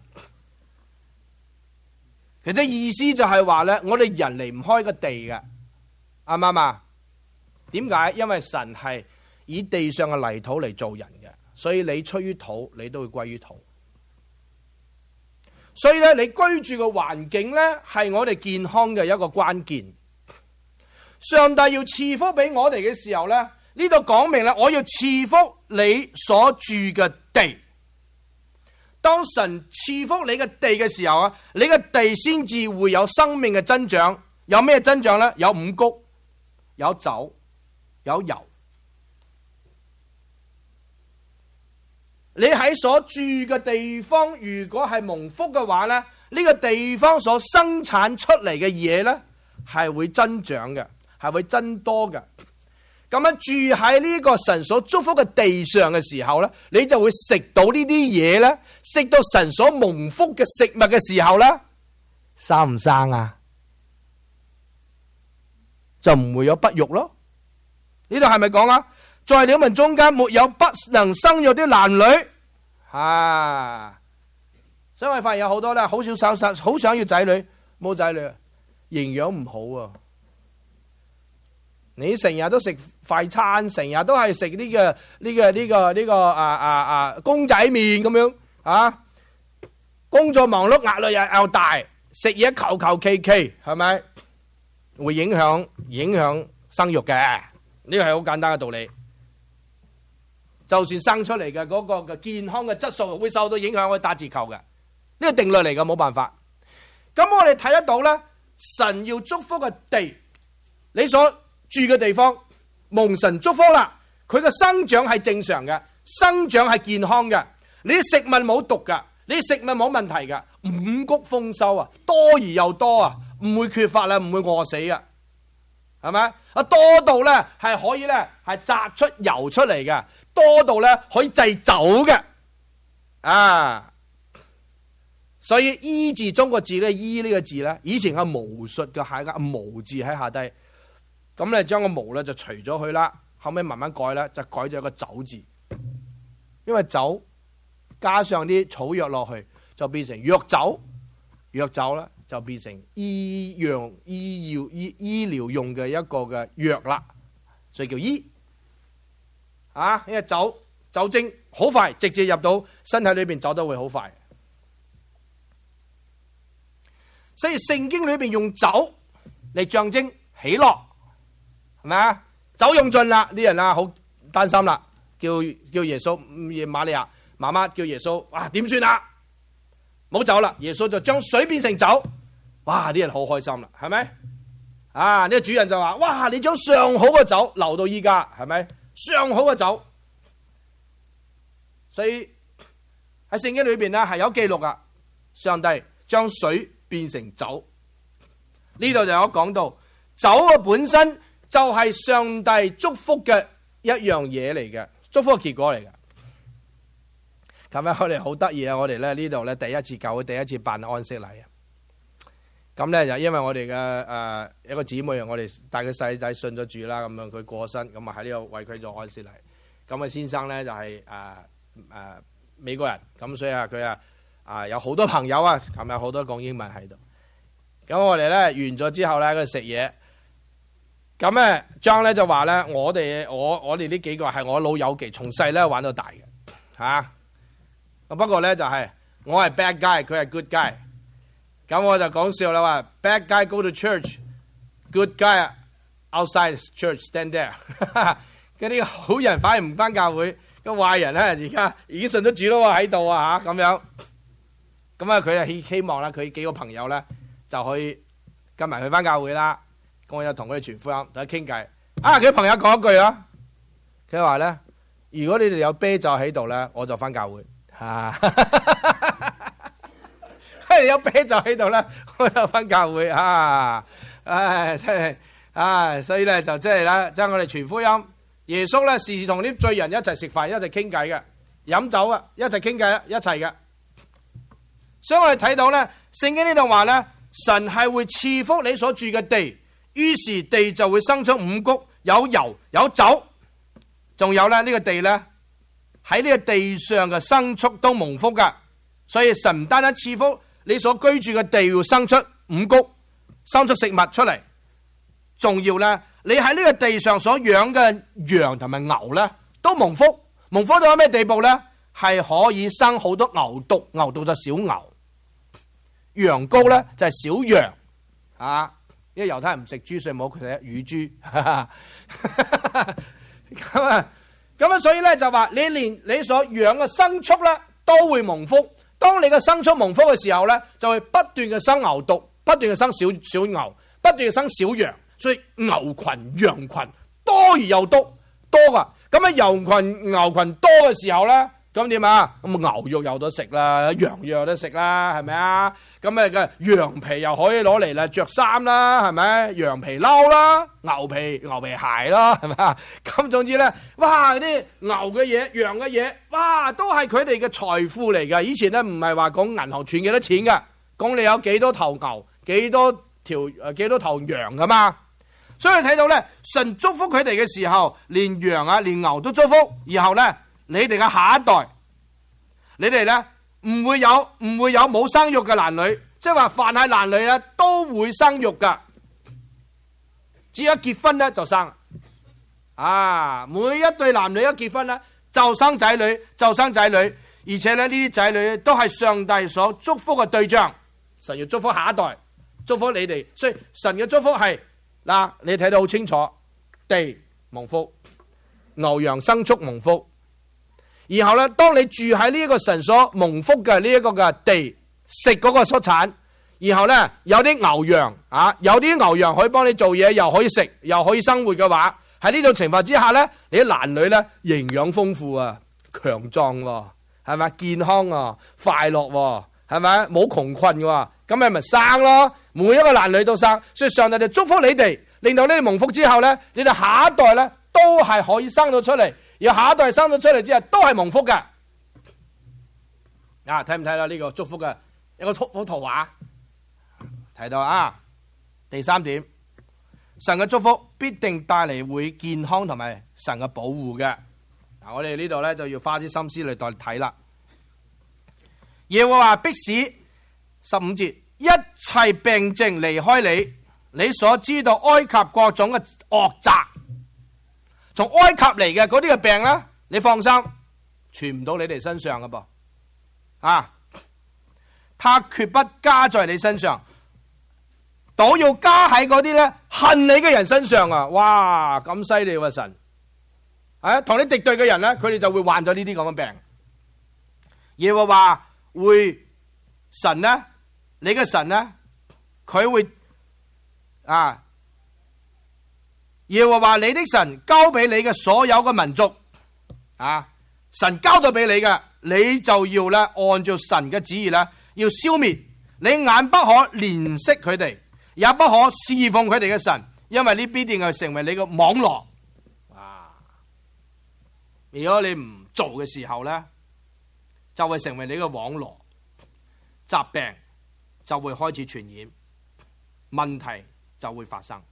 其實意思就係話咧，我哋人離唔開個地嘅，啱唔啱啊？點解？因為神係以地上嘅泥土嚟做人嘅，所以你出於土，你都會歸於土。所以咧，你居住嘅環境咧，係我哋健康嘅一個關鍵。上帝要賜福俾我哋嘅時候咧，呢度講明咧，我要賜福你所住嘅地。當神賜福你嘅地嘅時候啊，你嘅地先至會有生命嘅增長。有咩增長咧？有五穀，有酒，有油。你喺所住嘅地方，如果係蒙福嘅話咧， 呢個地方所生產出嚟嘅嘢呢，係會增長嘅，係會增多嘅。咁樣住喺呢個神所祝福嘅地上嘅時候呢，你就會食到呢啲嘢呢，食到神所蒙福嘅食物嘅時候呢，生唔生啊？就唔會有不育咯。呢度係咪講啊？在你們中間沒有不能生育的男女啊！所以我發現有好多咧，好少想生，好想要仔女，冇仔女，營養唔好啊！你成日都食快餐，成日都係食呢個呢個呢個呢個啊啊啊公仔麵咁樣啊！工作忙碌，壓力又又大，食嘢求求其其，係咪會影響影響生育嘅？呢個係好簡單嘅道理。就算生出嚟嘅嗰個嘅健康嘅質素會受到影響，會打折扣嘅。呢個定律嚟嘅，冇辦法。咁我哋睇得到咧，神要祝福嘅地，你所住嘅地方蒙神祝福啦，佢嘅生長係正常嘅，生長係健康嘅，你啲食物冇毒噶，你啲食物冇問題噶，五穀豐收啊，多而又多啊，唔會缺乏啦，唔會餓死噶，係咪啊？多到咧係可以咧係榨出油出嚟嘅，多到咧可以製酒嘅啊！所以醫字中個字咧，醫呢個字咧，以前係巫術嘅，係個巫字喺下低。咁咧將個毛咧就除咗佢啦，後尾慢慢改咧就改咗一個酒字，因為酒加上啲草藥落去就變成藥酒，藥酒咧就變成醫藥醫藥醫醫療用嘅一個嘅藥啦，所以叫醫啊，因為酒酒精好快直接入到身體裏邊，走得會好快，所以聖經裏邊用酒嚟象徵喜樂。係咪啊？酒用盡啦，啲人啊好擔心啦，叫叫耶穌，瑪利亞媽媽叫耶穌，哇點算啊？冇酒啦，耶穌就將水變成酒，哇啲人好開心啦，係咪？啊呢個主人就話，哇你將上好嘅酒留到依家，係咪？上好嘅酒，所以喺聖經裏邊咧係有記錄噶，上帝將水變成酒，呢度就有講到酒嘅本身。就係上帝祝福嘅一樣嘢嚟嘅，祝福嘅結果嚟嘅。咁樣我哋好得意啊！我哋咧呢度咧第一次教會第一次辦安息禮啊。咁咧就因為我哋嘅誒一個姊妹，我哋帶佢細仔信咗主啦，咁樣佢過身，咁啊喺呢度為佢做安息禮。咁啊先生咧就係誒誒美國人，咁所以啊佢啊啊有好多朋友啊，琴日好多講英文喺度。咁我哋咧完咗之後咧，佢食嘢。咁咧，張咧就話咧，我哋我我哋呢幾個係我老友記，從細咧玩到大嘅，嚇、啊。不過咧就係、是、我係 bad guy，佢係 good guy。咁我就講笑啦，話 bad guy go to church，good guy outside church stand there。嗰啲好人反而唔返教會，個壞人咧而家已經信咗主咯喎，喺度啊嚇咁樣。咁啊，佢啊希希望啦，佢幾個朋友咧就可以跟埋去返教會啦。我有同佢哋傳福音，同佢傾偈。啊，佢朋友講一句啊，佢話咧：如果你哋有啤酒喺度咧，我就翻教會。嚇，你有啤酒喺度咧，我就翻教會。啊，唉，真係，唉，所以咧就即係咧，即係我哋傳福音。耶穌咧時時同啲罪人一齊食飯，一齊傾偈嘅，飲酒嘅，一齊傾偈，一齊嘅。所以我哋睇到咧，聖經呢度話咧，神係會賜福你所住嘅地。於是地就會生出五穀，有油有酒，仲有咧呢個地咧喺呢個地上嘅牲畜都蒙福噶。所以神唔單單賜福你所居住嘅地要生出五穀，生出食物出嚟，仲要咧你喺呢個地上所養嘅羊同埋牛咧都蒙福。蒙福到咩地步咧？係可以生好多牛犢，牛犢就小牛，羊羔咧就係小羊啊。因為猶太人唔食豬，所以冇佢哋乳豬。咁啊，咁啊，所以咧就話你連你所養嘅牲畜咧都會蒙福。當你嘅牲畜蒙福嘅時候咧，就會不斷嘅生牛犢，不斷嘅生小小牛，不斷嘅生小羊。所以牛群、羊群多而又多多噶。咁啊，牛群、牛群多嘅時候咧，咁咁點啊？咁牛肉有得食啦，羊肉有得食啦，係咪啊？咁誒嘅羊皮又可以攞嚟啦，着衫啦，係咪？羊皮褸啦，牛皮牛皮鞋啦，係咪啊？咁總之咧，哇！啲牛嘅嘢、羊嘅嘢，哇，都係佢哋嘅財富嚟㗎。以前咧唔係話講銀行存幾多錢㗎，講你有幾多頭牛、幾多條誒幾多頭羊㗎嘛。所以睇到咧，神祝福佢哋嘅時候，連羊啊、連牛都祝福，然後咧。你哋嘅下一代，你哋咧唔會有唔會有冇生育嘅男女，即係話凡係男女咧都會生育噶，只要一結婚咧就生，啊，每一對男女一結婚咧就生仔女就生仔女，而且咧呢啲仔女都係上帝所祝福嘅對象，神要祝福下一代，祝福你哋，所以神嘅祝福係嗱，你睇到好清楚，地蒙福，牛羊牲畜蒙福。然後咧，當你住喺呢一個神所蒙福嘅呢一個嘅地，食嗰個蔬產，然後咧有啲牛羊啊，有啲牛羊可以幫你做嘢，又可以食，又可以生活嘅話，喺呢種情況之下咧，你啲男女咧營養豐富啊，強壯喎，係咪？健康啊，快樂喎，係咪？冇窮困嘅，咁咪咪生咯，每一個男女都生，所以上帝就祝福你哋，令到你哋蒙福之後咧，你哋下一代咧都係可以生到出嚟。而下一代生咗出嚟之後都係蒙福嘅，啊，睇唔睇到呢個祝福嘅一個幅幅圖畫？睇到啊，第三點，神嘅祝福必定帶嚟會健康同埋神嘅保護嘅。嗱，我哋呢度咧就要花啲心思嚟代睇啦。耶和華必使十五節一切病症離開你，你所知道埃及各種嘅惡習。從埃及嚟嘅嗰啲嘅病咧，你放心，傳唔到你哋身上嘅噃，啊，他決不加在你身上，倒要加喺嗰啲咧恨你嘅人身上啊！哇，咁犀利喎神，啊，同你敵對嘅人咧，佢哋就會患咗呢啲咁嘅病。耶和華會神咧，你嘅神咧，佢會啊。耶和華你的神交俾你嘅所有嘅民族，啊，神交咗俾你嘅，你就要咧按照神嘅旨意咧，要消滅。你眼不可憐惜佢哋，也不可侍奉佢哋嘅神，因為呢必定係成為你嘅網羅。啊，如果你唔做嘅時候咧，就會成為你嘅網羅，疾病就會開始傳染，問題就會發生。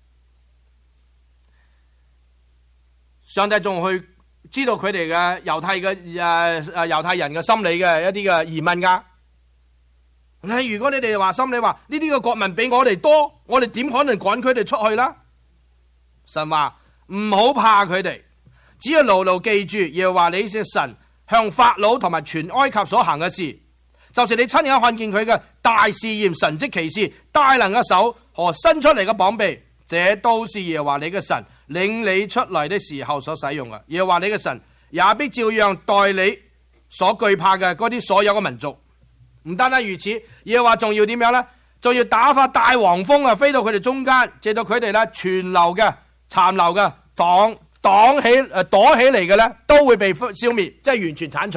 上帝仲去知道佢哋嘅猶太嘅誒誒猶太人嘅心理嘅一啲嘅疑問噶。你如果你哋話心理話呢啲嘅國民比我哋多，我哋點可能趕佢哋出去啦？神話唔好怕佢哋，只要牢牢記住，耶和華你嘅神向法老同埋全埃及所行嘅事，就是你親眼看見佢嘅大試驗、神蹟奇事、大能嘅手和伸出嚟嘅膀臂，這都是耶和華你嘅神領你出嚟的時候所使用嘅。耶和華你嘅神也必照樣待你所懼怕嘅嗰啲所有嘅民族。唔單單如此，耶和華仲要點樣呢？仲要打發大黃蜂啊，飛到佢哋中間，直到佢哋咧存留嘅、殘留嘅、擋擋起誒躲起嚟嘅咧，都會被消滅，即係完全鏟除。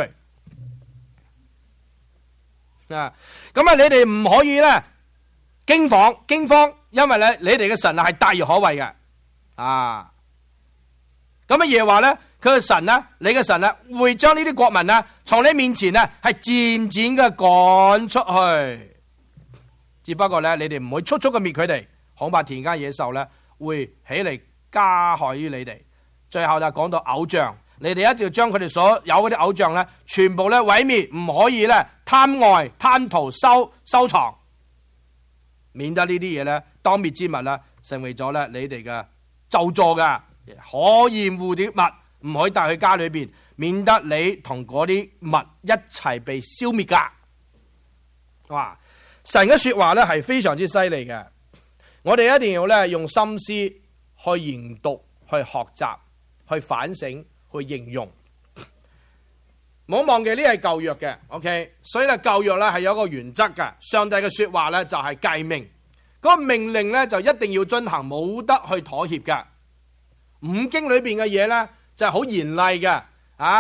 啊，咁啊，你哋唔可以咧驚慌驚慌，因為咧你哋嘅神啊係大而可畏嘅。啊，咁啊耶和華咧，佢嘅神咧，你嘅神咧，會將呢啲國民咧，從你面前咧係漸漸嘅趕出去。只不過咧，你哋唔會速速嘅滅佢哋，恐怕田間野獸咧會起嚟加害於你哋。最後就講到偶像，你哋一定要將佢哋所有嗰啲偶像咧，全部咧毀滅，唔可以咧貪愛貪圖收收藏，免得呢啲嘢咧當滅之物啦，成為咗咧你哋嘅咒詛嘅可厭惡啲物，唔可以帶去家裏邊，免得你同嗰啲物一齊被消滅噶。哇！神嘅說話咧係非常之犀利嘅，我哋一定要咧用心思去研讀、去學習、去反省、去應用。唔好忘記呢係舊約嘅 ，OK？ 所以咧舊約咧係有一個原則嘅，上帝嘅說話咧就係誡命，嗰個命令咧就一定要遵行，冇得去妥協嘅。五經裏邊嘅嘢咧就係好嚴厲嘅，啊，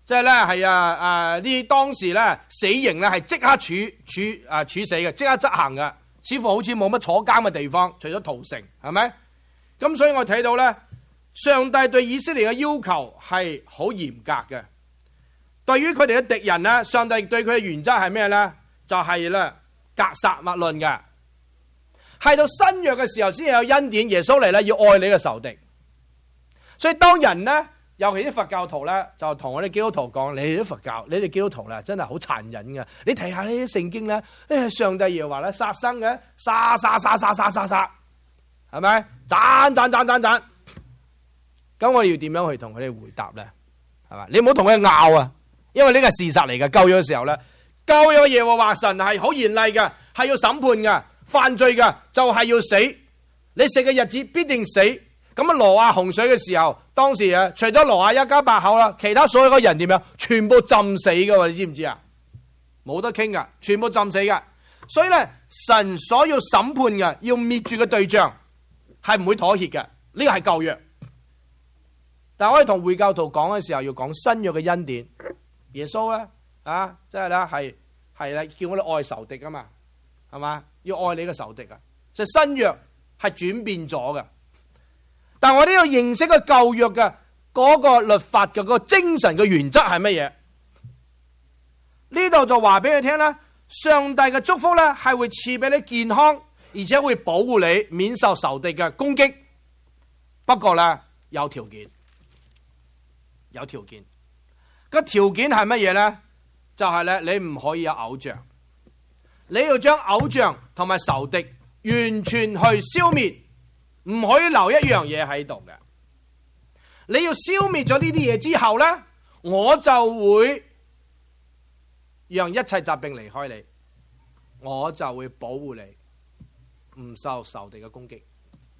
即係咧係啊誒呢當時咧死刑咧係即刻處處啊處死嘅，即刻執行嘅，似乎好似冇乜坐監嘅地方，除咗屠城，係咪？咁所以我睇到咧，上帝對以色列嘅要求係好嚴格嘅。對於佢哋嘅敵人咧，上帝對佢嘅原則係咩咧？就係咧格殺勿論嘅。係到新約嘅時候先有恩典，耶穌嚟咧要愛你嘅仇敵。所以當人咧，尤其啲佛教徒咧，就同我哋基督徒講：你哋啲佛教，你哋基督徒咧，真係好殘忍嘅。你睇下呢啲聖經咧，誒上帝又話咧殺生嘅，殺殺殺殺殺殺殺，係咪？斬斬斬斬斬。咁我哋要點樣去同佢哋回答咧？係嘛？你唔好同佢拗啊！因為呢個係事實嚟嘅，舊約嘅時候咧，舊約耶和華神係好嚴厲嘅，係要審判嘅，犯罪嘅就係要死，你食嘅日子必定死。咁啊，挪亞洪水嘅時候，當時啊，除咗挪亞一家八口啦，其他所有嘅人點樣？全部浸死嘅，你知唔知啊？冇得傾噶，全部浸死噶。所以咧，神所要審判嘅，要滅絕嘅對象係唔會妥協嘅，呢個係舊約。但係我哋同回教徒講嘅時候，要講新約嘅恩典。耶穌咧啊，即係咧係係咧叫我哋愛仇敵啊嘛，係嘛？要愛你嘅仇敵啊！所以新約係轉變咗嘅，但係我哋要認識個舊約嘅嗰個律法嘅嗰個精神嘅原則係乜嘢？呢度就話俾你聽啦，上帝嘅祝福咧係會賜俾你健康，而且會保護你免受仇敵嘅攻擊。不過咧有條件，有條件。個條件係乜嘢咧？就係咧，你唔可以有偶像，你要將偶像同埋仇敵完全去消滅，唔可以留一樣嘢喺度嘅。你要消滅咗呢啲嘢之後咧，我就會讓一切疾病離開你，我就會保護你，唔受仇敵嘅攻擊。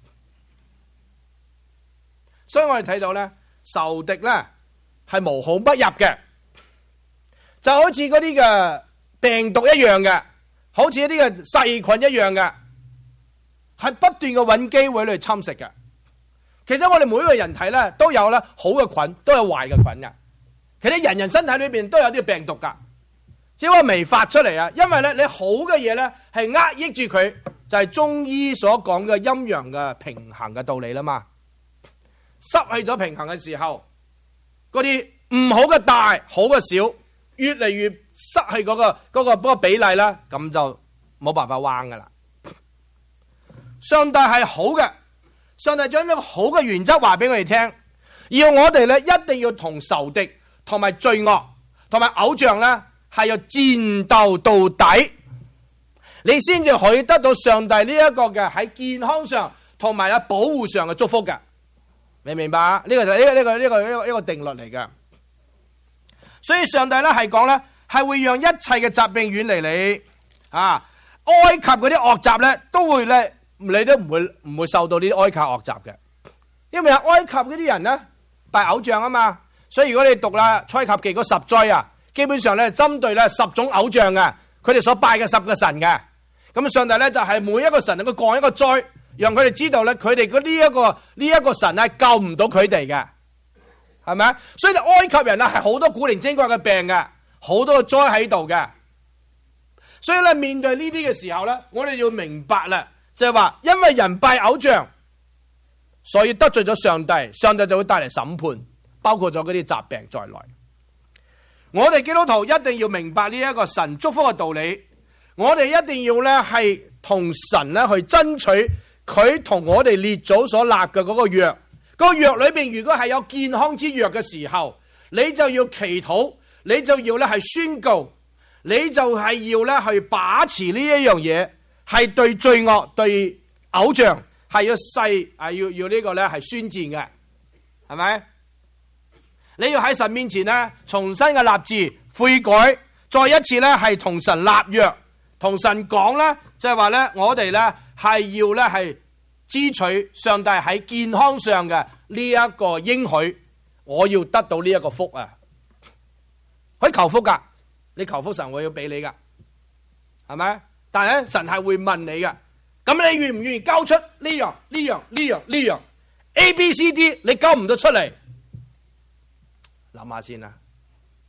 所以我哋睇到咧，仇敵咧係無孔不入嘅，就好似嗰啲嘅病毒一樣嘅，好似一啲嘅細菌一樣嘅，係不斷嘅揾機會去侵蝕嘅。其實我哋每一個人體咧都有咧好嘅菌，都有壞嘅菌嘅。其實人人身體裏邊都有啲病毒噶，只不過未發出嚟啊。因為咧你好嘅嘢咧係壓抑住佢，就係中醫所講嘅陰陽嘅平衡嘅道理啦嘛。失去咗平衡嘅時候，嗰啲唔好嘅大，好嘅少，越嚟越失去嗰個嗰個嗰個比例啦，咁就冇辦法彎噶啦。上帝係好嘅，上帝將呢個好嘅原則話俾我哋聽，要我哋咧一定要同仇敵、同埋罪惡、同埋偶像咧係要戰鬥到底，你先至可以得到上帝呢一個嘅喺健康上同埋喺保護上嘅祝福嘅。你明白啊？呢個就係呢個呢個呢個呢個呢個定律嚟嘅。所以上帝咧係講咧係會讓一切嘅疾病遠離你啊！埃及嗰啲惡習咧都會咧，你都唔會唔會受到呢啲埃及惡習嘅，因為埃及嗰啲人咧拜偶像啊嘛。所以如果你讀啦《出埃及記》嗰十災啊，基本上咧針對咧十種偶像嘅，佢哋所拜嘅十個神嘅。咁上帝咧就係每一個神佢降一個災，讓佢哋知道咧，佢哋嗰呢一個呢一個神係救唔到佢哋嘅，係咪啊？所以埃及人啊係好多古靈精怪嘅病嘅，好多個災喺度嘅。所以咧面對呢啲嘅時候咧，我哋要明白啦，就係話因為人拜偶像，所以得罪咗上帝，上帝就會帶嚟審判，包括咗嗰啲疾病在內。我哋基督徒一定要明白呢一個神祝福嘅道理，我哋一定要咧係同神咧去爭取。佢同我哋列祖所立嘅嗰個約，嗰個約裏邊如果係有健康之約嘅時候，你就要祈禱，你就要咧係宣告，你就係要咧去把持呢一樣嘢，係對罪惡、對偶像係要誓啊，要要呢個咧係宣戰嘅，係咪？你要喺神面前咧重新嘅立志悔改，再一次咧係同神立約，同神講咧，就係話咧我哋咧。係要咧係支取上帝喺健康上嘅呢一個應許，我要得到呢一個福啊！可以求福噶，你求福神我要俾你噶，係咪？但係咧神係會問你噶，咁你願唔願意交出呢樣呢樣呢樣呢樣 A B C D？ 你交唔到出嚟，諗下先啦。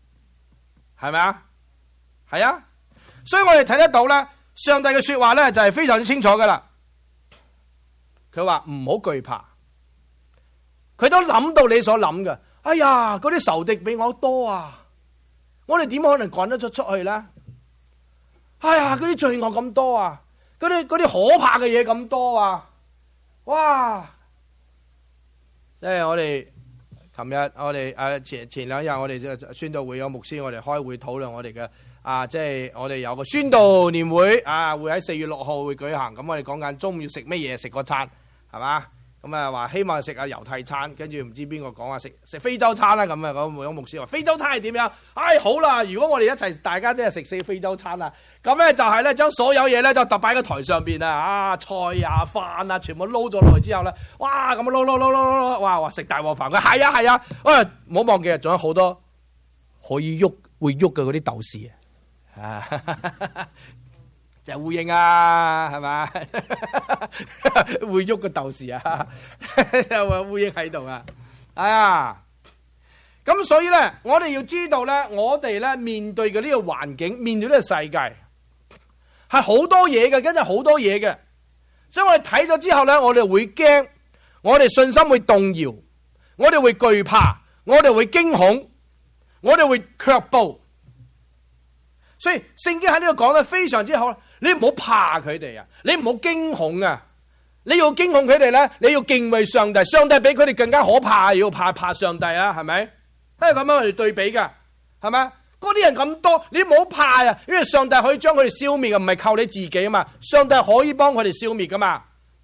係咪啊？係啊，所以我哋睇得到咧，上帝嘅說話咧就係非常之清楚噶啦。佢話唔好懼怕，佢都諗到你所諗嘅。哎呀，嗰啲仇敵比我多啊，我哋點可能趕得出出去咧？哎呀，嗰啲罪惡咁多啊，嗰啲嗰啲可怕嘅嘢咁多啊，哇！即係我哋琴日我哋誒前前兩日我哋就宣道會有牧師，我哋開會討論我哋嘅啊，即係我哋有個宣道年會啊，會喺四月六號會舉行。咁我哋講緊中午要食乜嘢，食個餐係嘛？咁啊話希望食下猶太餐，跟住唔知邊個講話食食非洲餐啦。咁啊嗰個牧師話非洲餐係點樣？唉、哎，好啦，如果我哋一齊大家都係食四非洲餐啊，咁咧就係咧將所有嘢咧就揼擺喺個台上邊啊，啊菜啊飯啊全部撈咗落去之後咧，哇咁啊撈撈撈撈撈，哇哇食大鑊飯。佢係啊係啊，喂唔好忘記啊，仲有好多可以喐會喐嘅嗰啲豆豉啊，就係烏蠅啊，係嘛會喐嘅豆豉啊，有個烏蠅喺度啊，哎呀！咁所以咧，我哋要知道咧，我哋咧面對嘅呢個環境，面對呢個世界係好多嘢嘅，跟住好多嘢嘅。所以我哋睇咗之後咧，我哋會驚，我哋信心會動搖，我哋會懼怕，我哋會驚恐，我哋會卻步。所以聖經喺呢度講得非常之好，你唔好怕佢哋啊，你唔好驚恐啊，你要驚恐佢哋咧，你要敬畏上帝，上帝比佢哋更加可怕，要怕怕上帝啊，係咪？係咁樣我哋對比噶，係咪？嗰啲人咁多，你唔好怕啊，因為上帝可以將佢哋消滅嘅，唔係靠你自己啊嘛，上帝可以幫佢哋消滅噶嘛。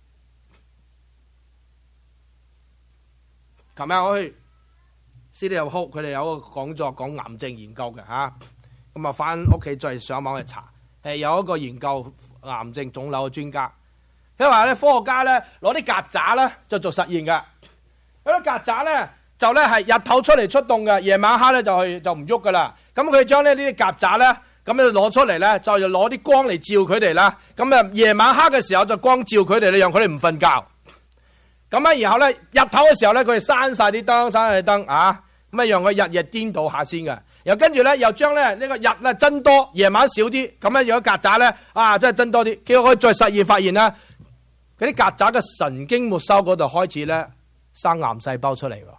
琴日我去 City of Hope，佢哋有個講座講癌症研究嘅吓，咁啊翻屋企再上網去查，誒有一個研究癌症腫瘤嘅專家，佢話咧科學家咧攞啲曱甴咧就做實驗噶，嗰啲曱甴咧。就咧係日頭出嚟出動嘅，夜晚黑咧就係就唔喐噶啦。咁佢將咧呢啲曱甴咧，咁就攞出嚟咧，就攞啲光嚟照佢哋啦。咁啊夜晚黑嘅時候就光照佢哋，你讓佢哋唔瞓覺。咁啊然後咧日頭嘅時候咧，佢哋閂晒啲燈，閂晒啲燈啊，咁啊讓佢日日顛倒下先嘅。又跟住咧又將咧呢個日咧增多，夜晚少啲。咁咧如果曱甴咧啊真係增多啲，結果佢再實驗發現啦，嗰啲曱甴嘅神經末梢嗰度開始咧生癌細胞出嚟喎。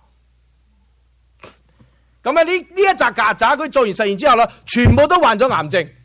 咁啊！呢呢一紮曱甴，佢做完實驗之後咧，全部都患咗癌症。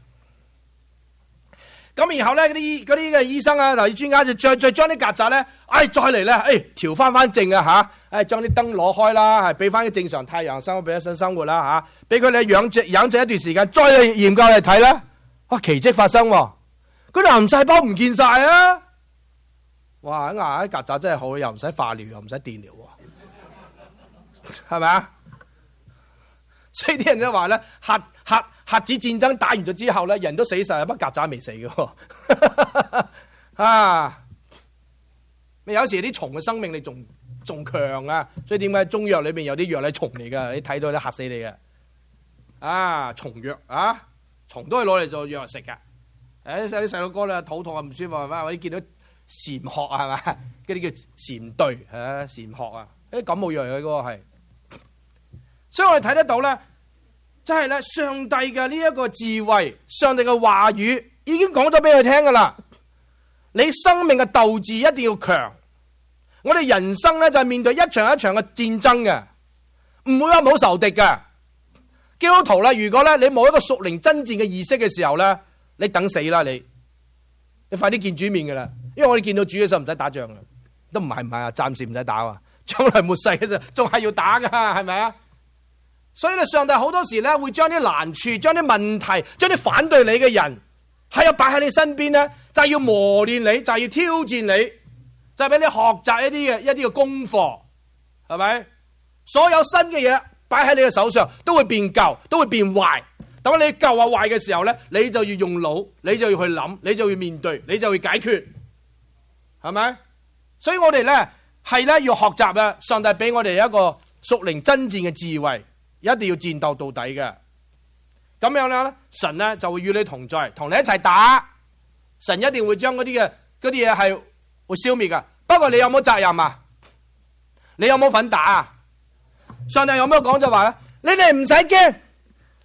咁然後咧，嗰啲嗰啲嘅醫生啊，嗱啲專家就再再將啲曱甴咧，哎再嚟咧，哎調翻翻正啊嚇，哎將啲燈攞開啦，係俾翻啲正常太陽生活，俾一新生活啦嚇，俾佢哋養殖養殖一段時間，再嚟研究嚟睇咧，哇奇蹟發生喎！嗰啲癌細胞唔見晒啊！哇！牙啲曱甴真係好，又唔使化療，又唔使電療喎，係咪啊？所以啲人就話咧，核核核子戰爭打完咗之後咧，人都死晒，有乜曱甴未死嘅？啊！有時啲蟲嘅生命力仲仲強啊，所以點解中藥裏邊有啲藥係蟲嚟噶？你睇到都嚇死你嘅。啊，蟲藥啊，蟲都係攞嚟做藥食噶。誒，啲細路哥咧肚痛啊唔舒服係嘛？或者見到蟬殼啊係嘛？嗰啲叫蟬對啊，蟬殼啊，啲感冒藥嚟嘅嗰個係。所以我哋睇得到咧，即係咧上帝嘅呢一個智慧，上帝嘅話語已經講咗俾佢聽噶啦。你生命嘅鬥志一定要強。我哋人生咧就係面對一場一場嘅戰爭嘅，唔會話冇仇敵嘅。基督徒咧，如果咧你冇一個屬靈爭戰嘅意識嘅時候咧，你等死啦你！你快啲見主面噶啦，因為我哋見到主嘅時候唔使打仗啦，都唔係唔係啊，暫時唔使打啊，將來末世嘅時候仲係要打噶，係咪啊？所以咧，上帝好多時咧會將啲難處、將啲問題、將啲反對你嘅人，係要擺喺你身邊咧，就係要磨練你，就係要挑戰你，就係俾你學習一啲嘅一啲嘅功課，係咪？所有新嘅嘢擺喺你嘅手上，都會變舊，都會變壞。等你舊啊壞嘅時候咧，你就要用腦，你就要去諗，你就要面對，你就要解決，係咪？所以我哋咧係咧要學習啊！上帝俾我哋一個屬靈爭戰嘅智慧。一定要戰鬥到底嘅，咁樣咧，神咧就會與你同在，同你一齊打。神一定會將嗰啲嘅嗰啲嘢係會消滅噶。不過你有冇責任啊？你有冇份打啊？上帝有咩講就話咧？你哋唔使驚，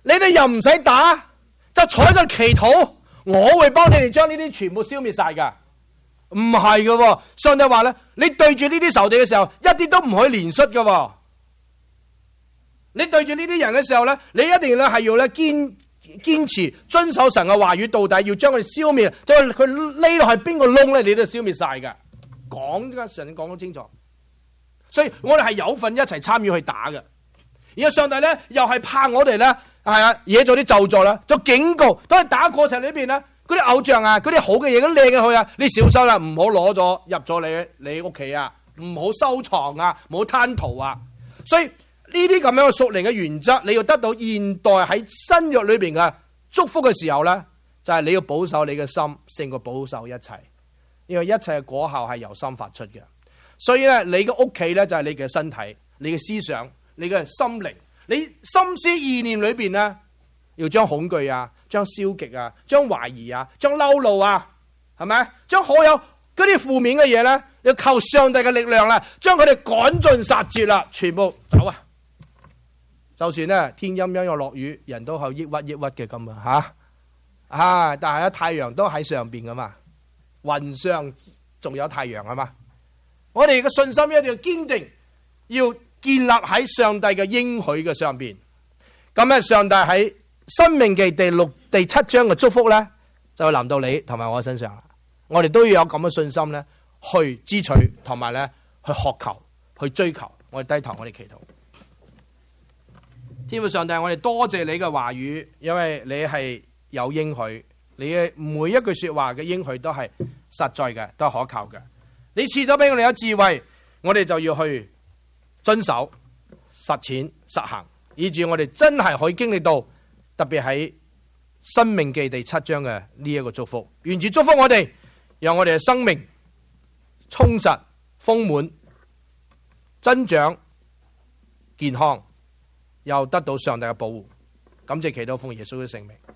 你哋又唔使打，就坐喺度祈禱，我會幫你哋將呢啲全部消滅晒噶。唔係噶，上帝話咧，你對住呢啲仇敵嘅時候，一啲都唔可以憐恤噶。你對住呢啲人嘅時候咧，你一定咧係要咧堅堅持遵守神嘅話語到底，要將佢哋消滅。就係佢匿落去邊個窿咧，你都消滅晒噶。講噶，神講得清楚。所以我哋係有份一齊參與去打嘅。而家上帝咧又係怕我哋咧係啊惹咗啲咒詛啦，就警告。當係打過程裏邊咧，嗰啲偶像啊，嗰啲好嘅嘢，嗰啲靚嘅去啊，你小心啦，唔好攞咗入咗你你屋企啊，唔好收藏啊，唔好貪圖啊。所以呢啲咁樣嘅屬靈嘅原則，你要得到現代喺新約裏邊嘅祝福嘅時候咧，就係你要保守你嘅心勝過保守一切，因為一切嘅果效係由心發出嘅。所以咧，你嘅屋企咧就係你嘅身體、你嘅思想、你嘅心靈，你心思意念裏邊咧，要將恐懼啊、將消極啊、將懷疑啊、將嬲怒啊，係咪？將所有嗰啲負面嘅嘢咧，要靠上帝嘅力量啦，將佢哋趕盡殺絕啦，全部走啊！就算咧天陰陰又落雨，人都係抑鬱抑鬱嘅咁啊吓啊！但係咧太陽都喺上邊噶嘛，雲上仲有太陽啊嘛。我哋嘅信心一定要堅定，要建立喺上帝嘅應許嘅上邊。咁咧，上帝喺申命記第六、第七章嘅祝福咧，就會臨到你同埋我身上啦。我哋都要有咁嘅信心咧，去支取同埋咧去渴求、去追求。我哋低頭，我哋祈禱。天父上帝，我哋多謝你嘅話語，因為你係有應許，你嘅每一句說話嘅應許都係實在嘅，都係可靠嘅。你賜咗俾我哋有智慧，我哋就要去遵守、實踐、實行，以致我哋真係可以經歷到，特別喺申命記第七章嘅呢一個祝福。願主祝福我哋，讓我哋嘅生命充實、豐滿、增長、健康，又得到上帝嘅保護。感謝祈禱奉耶穌嘅聖名。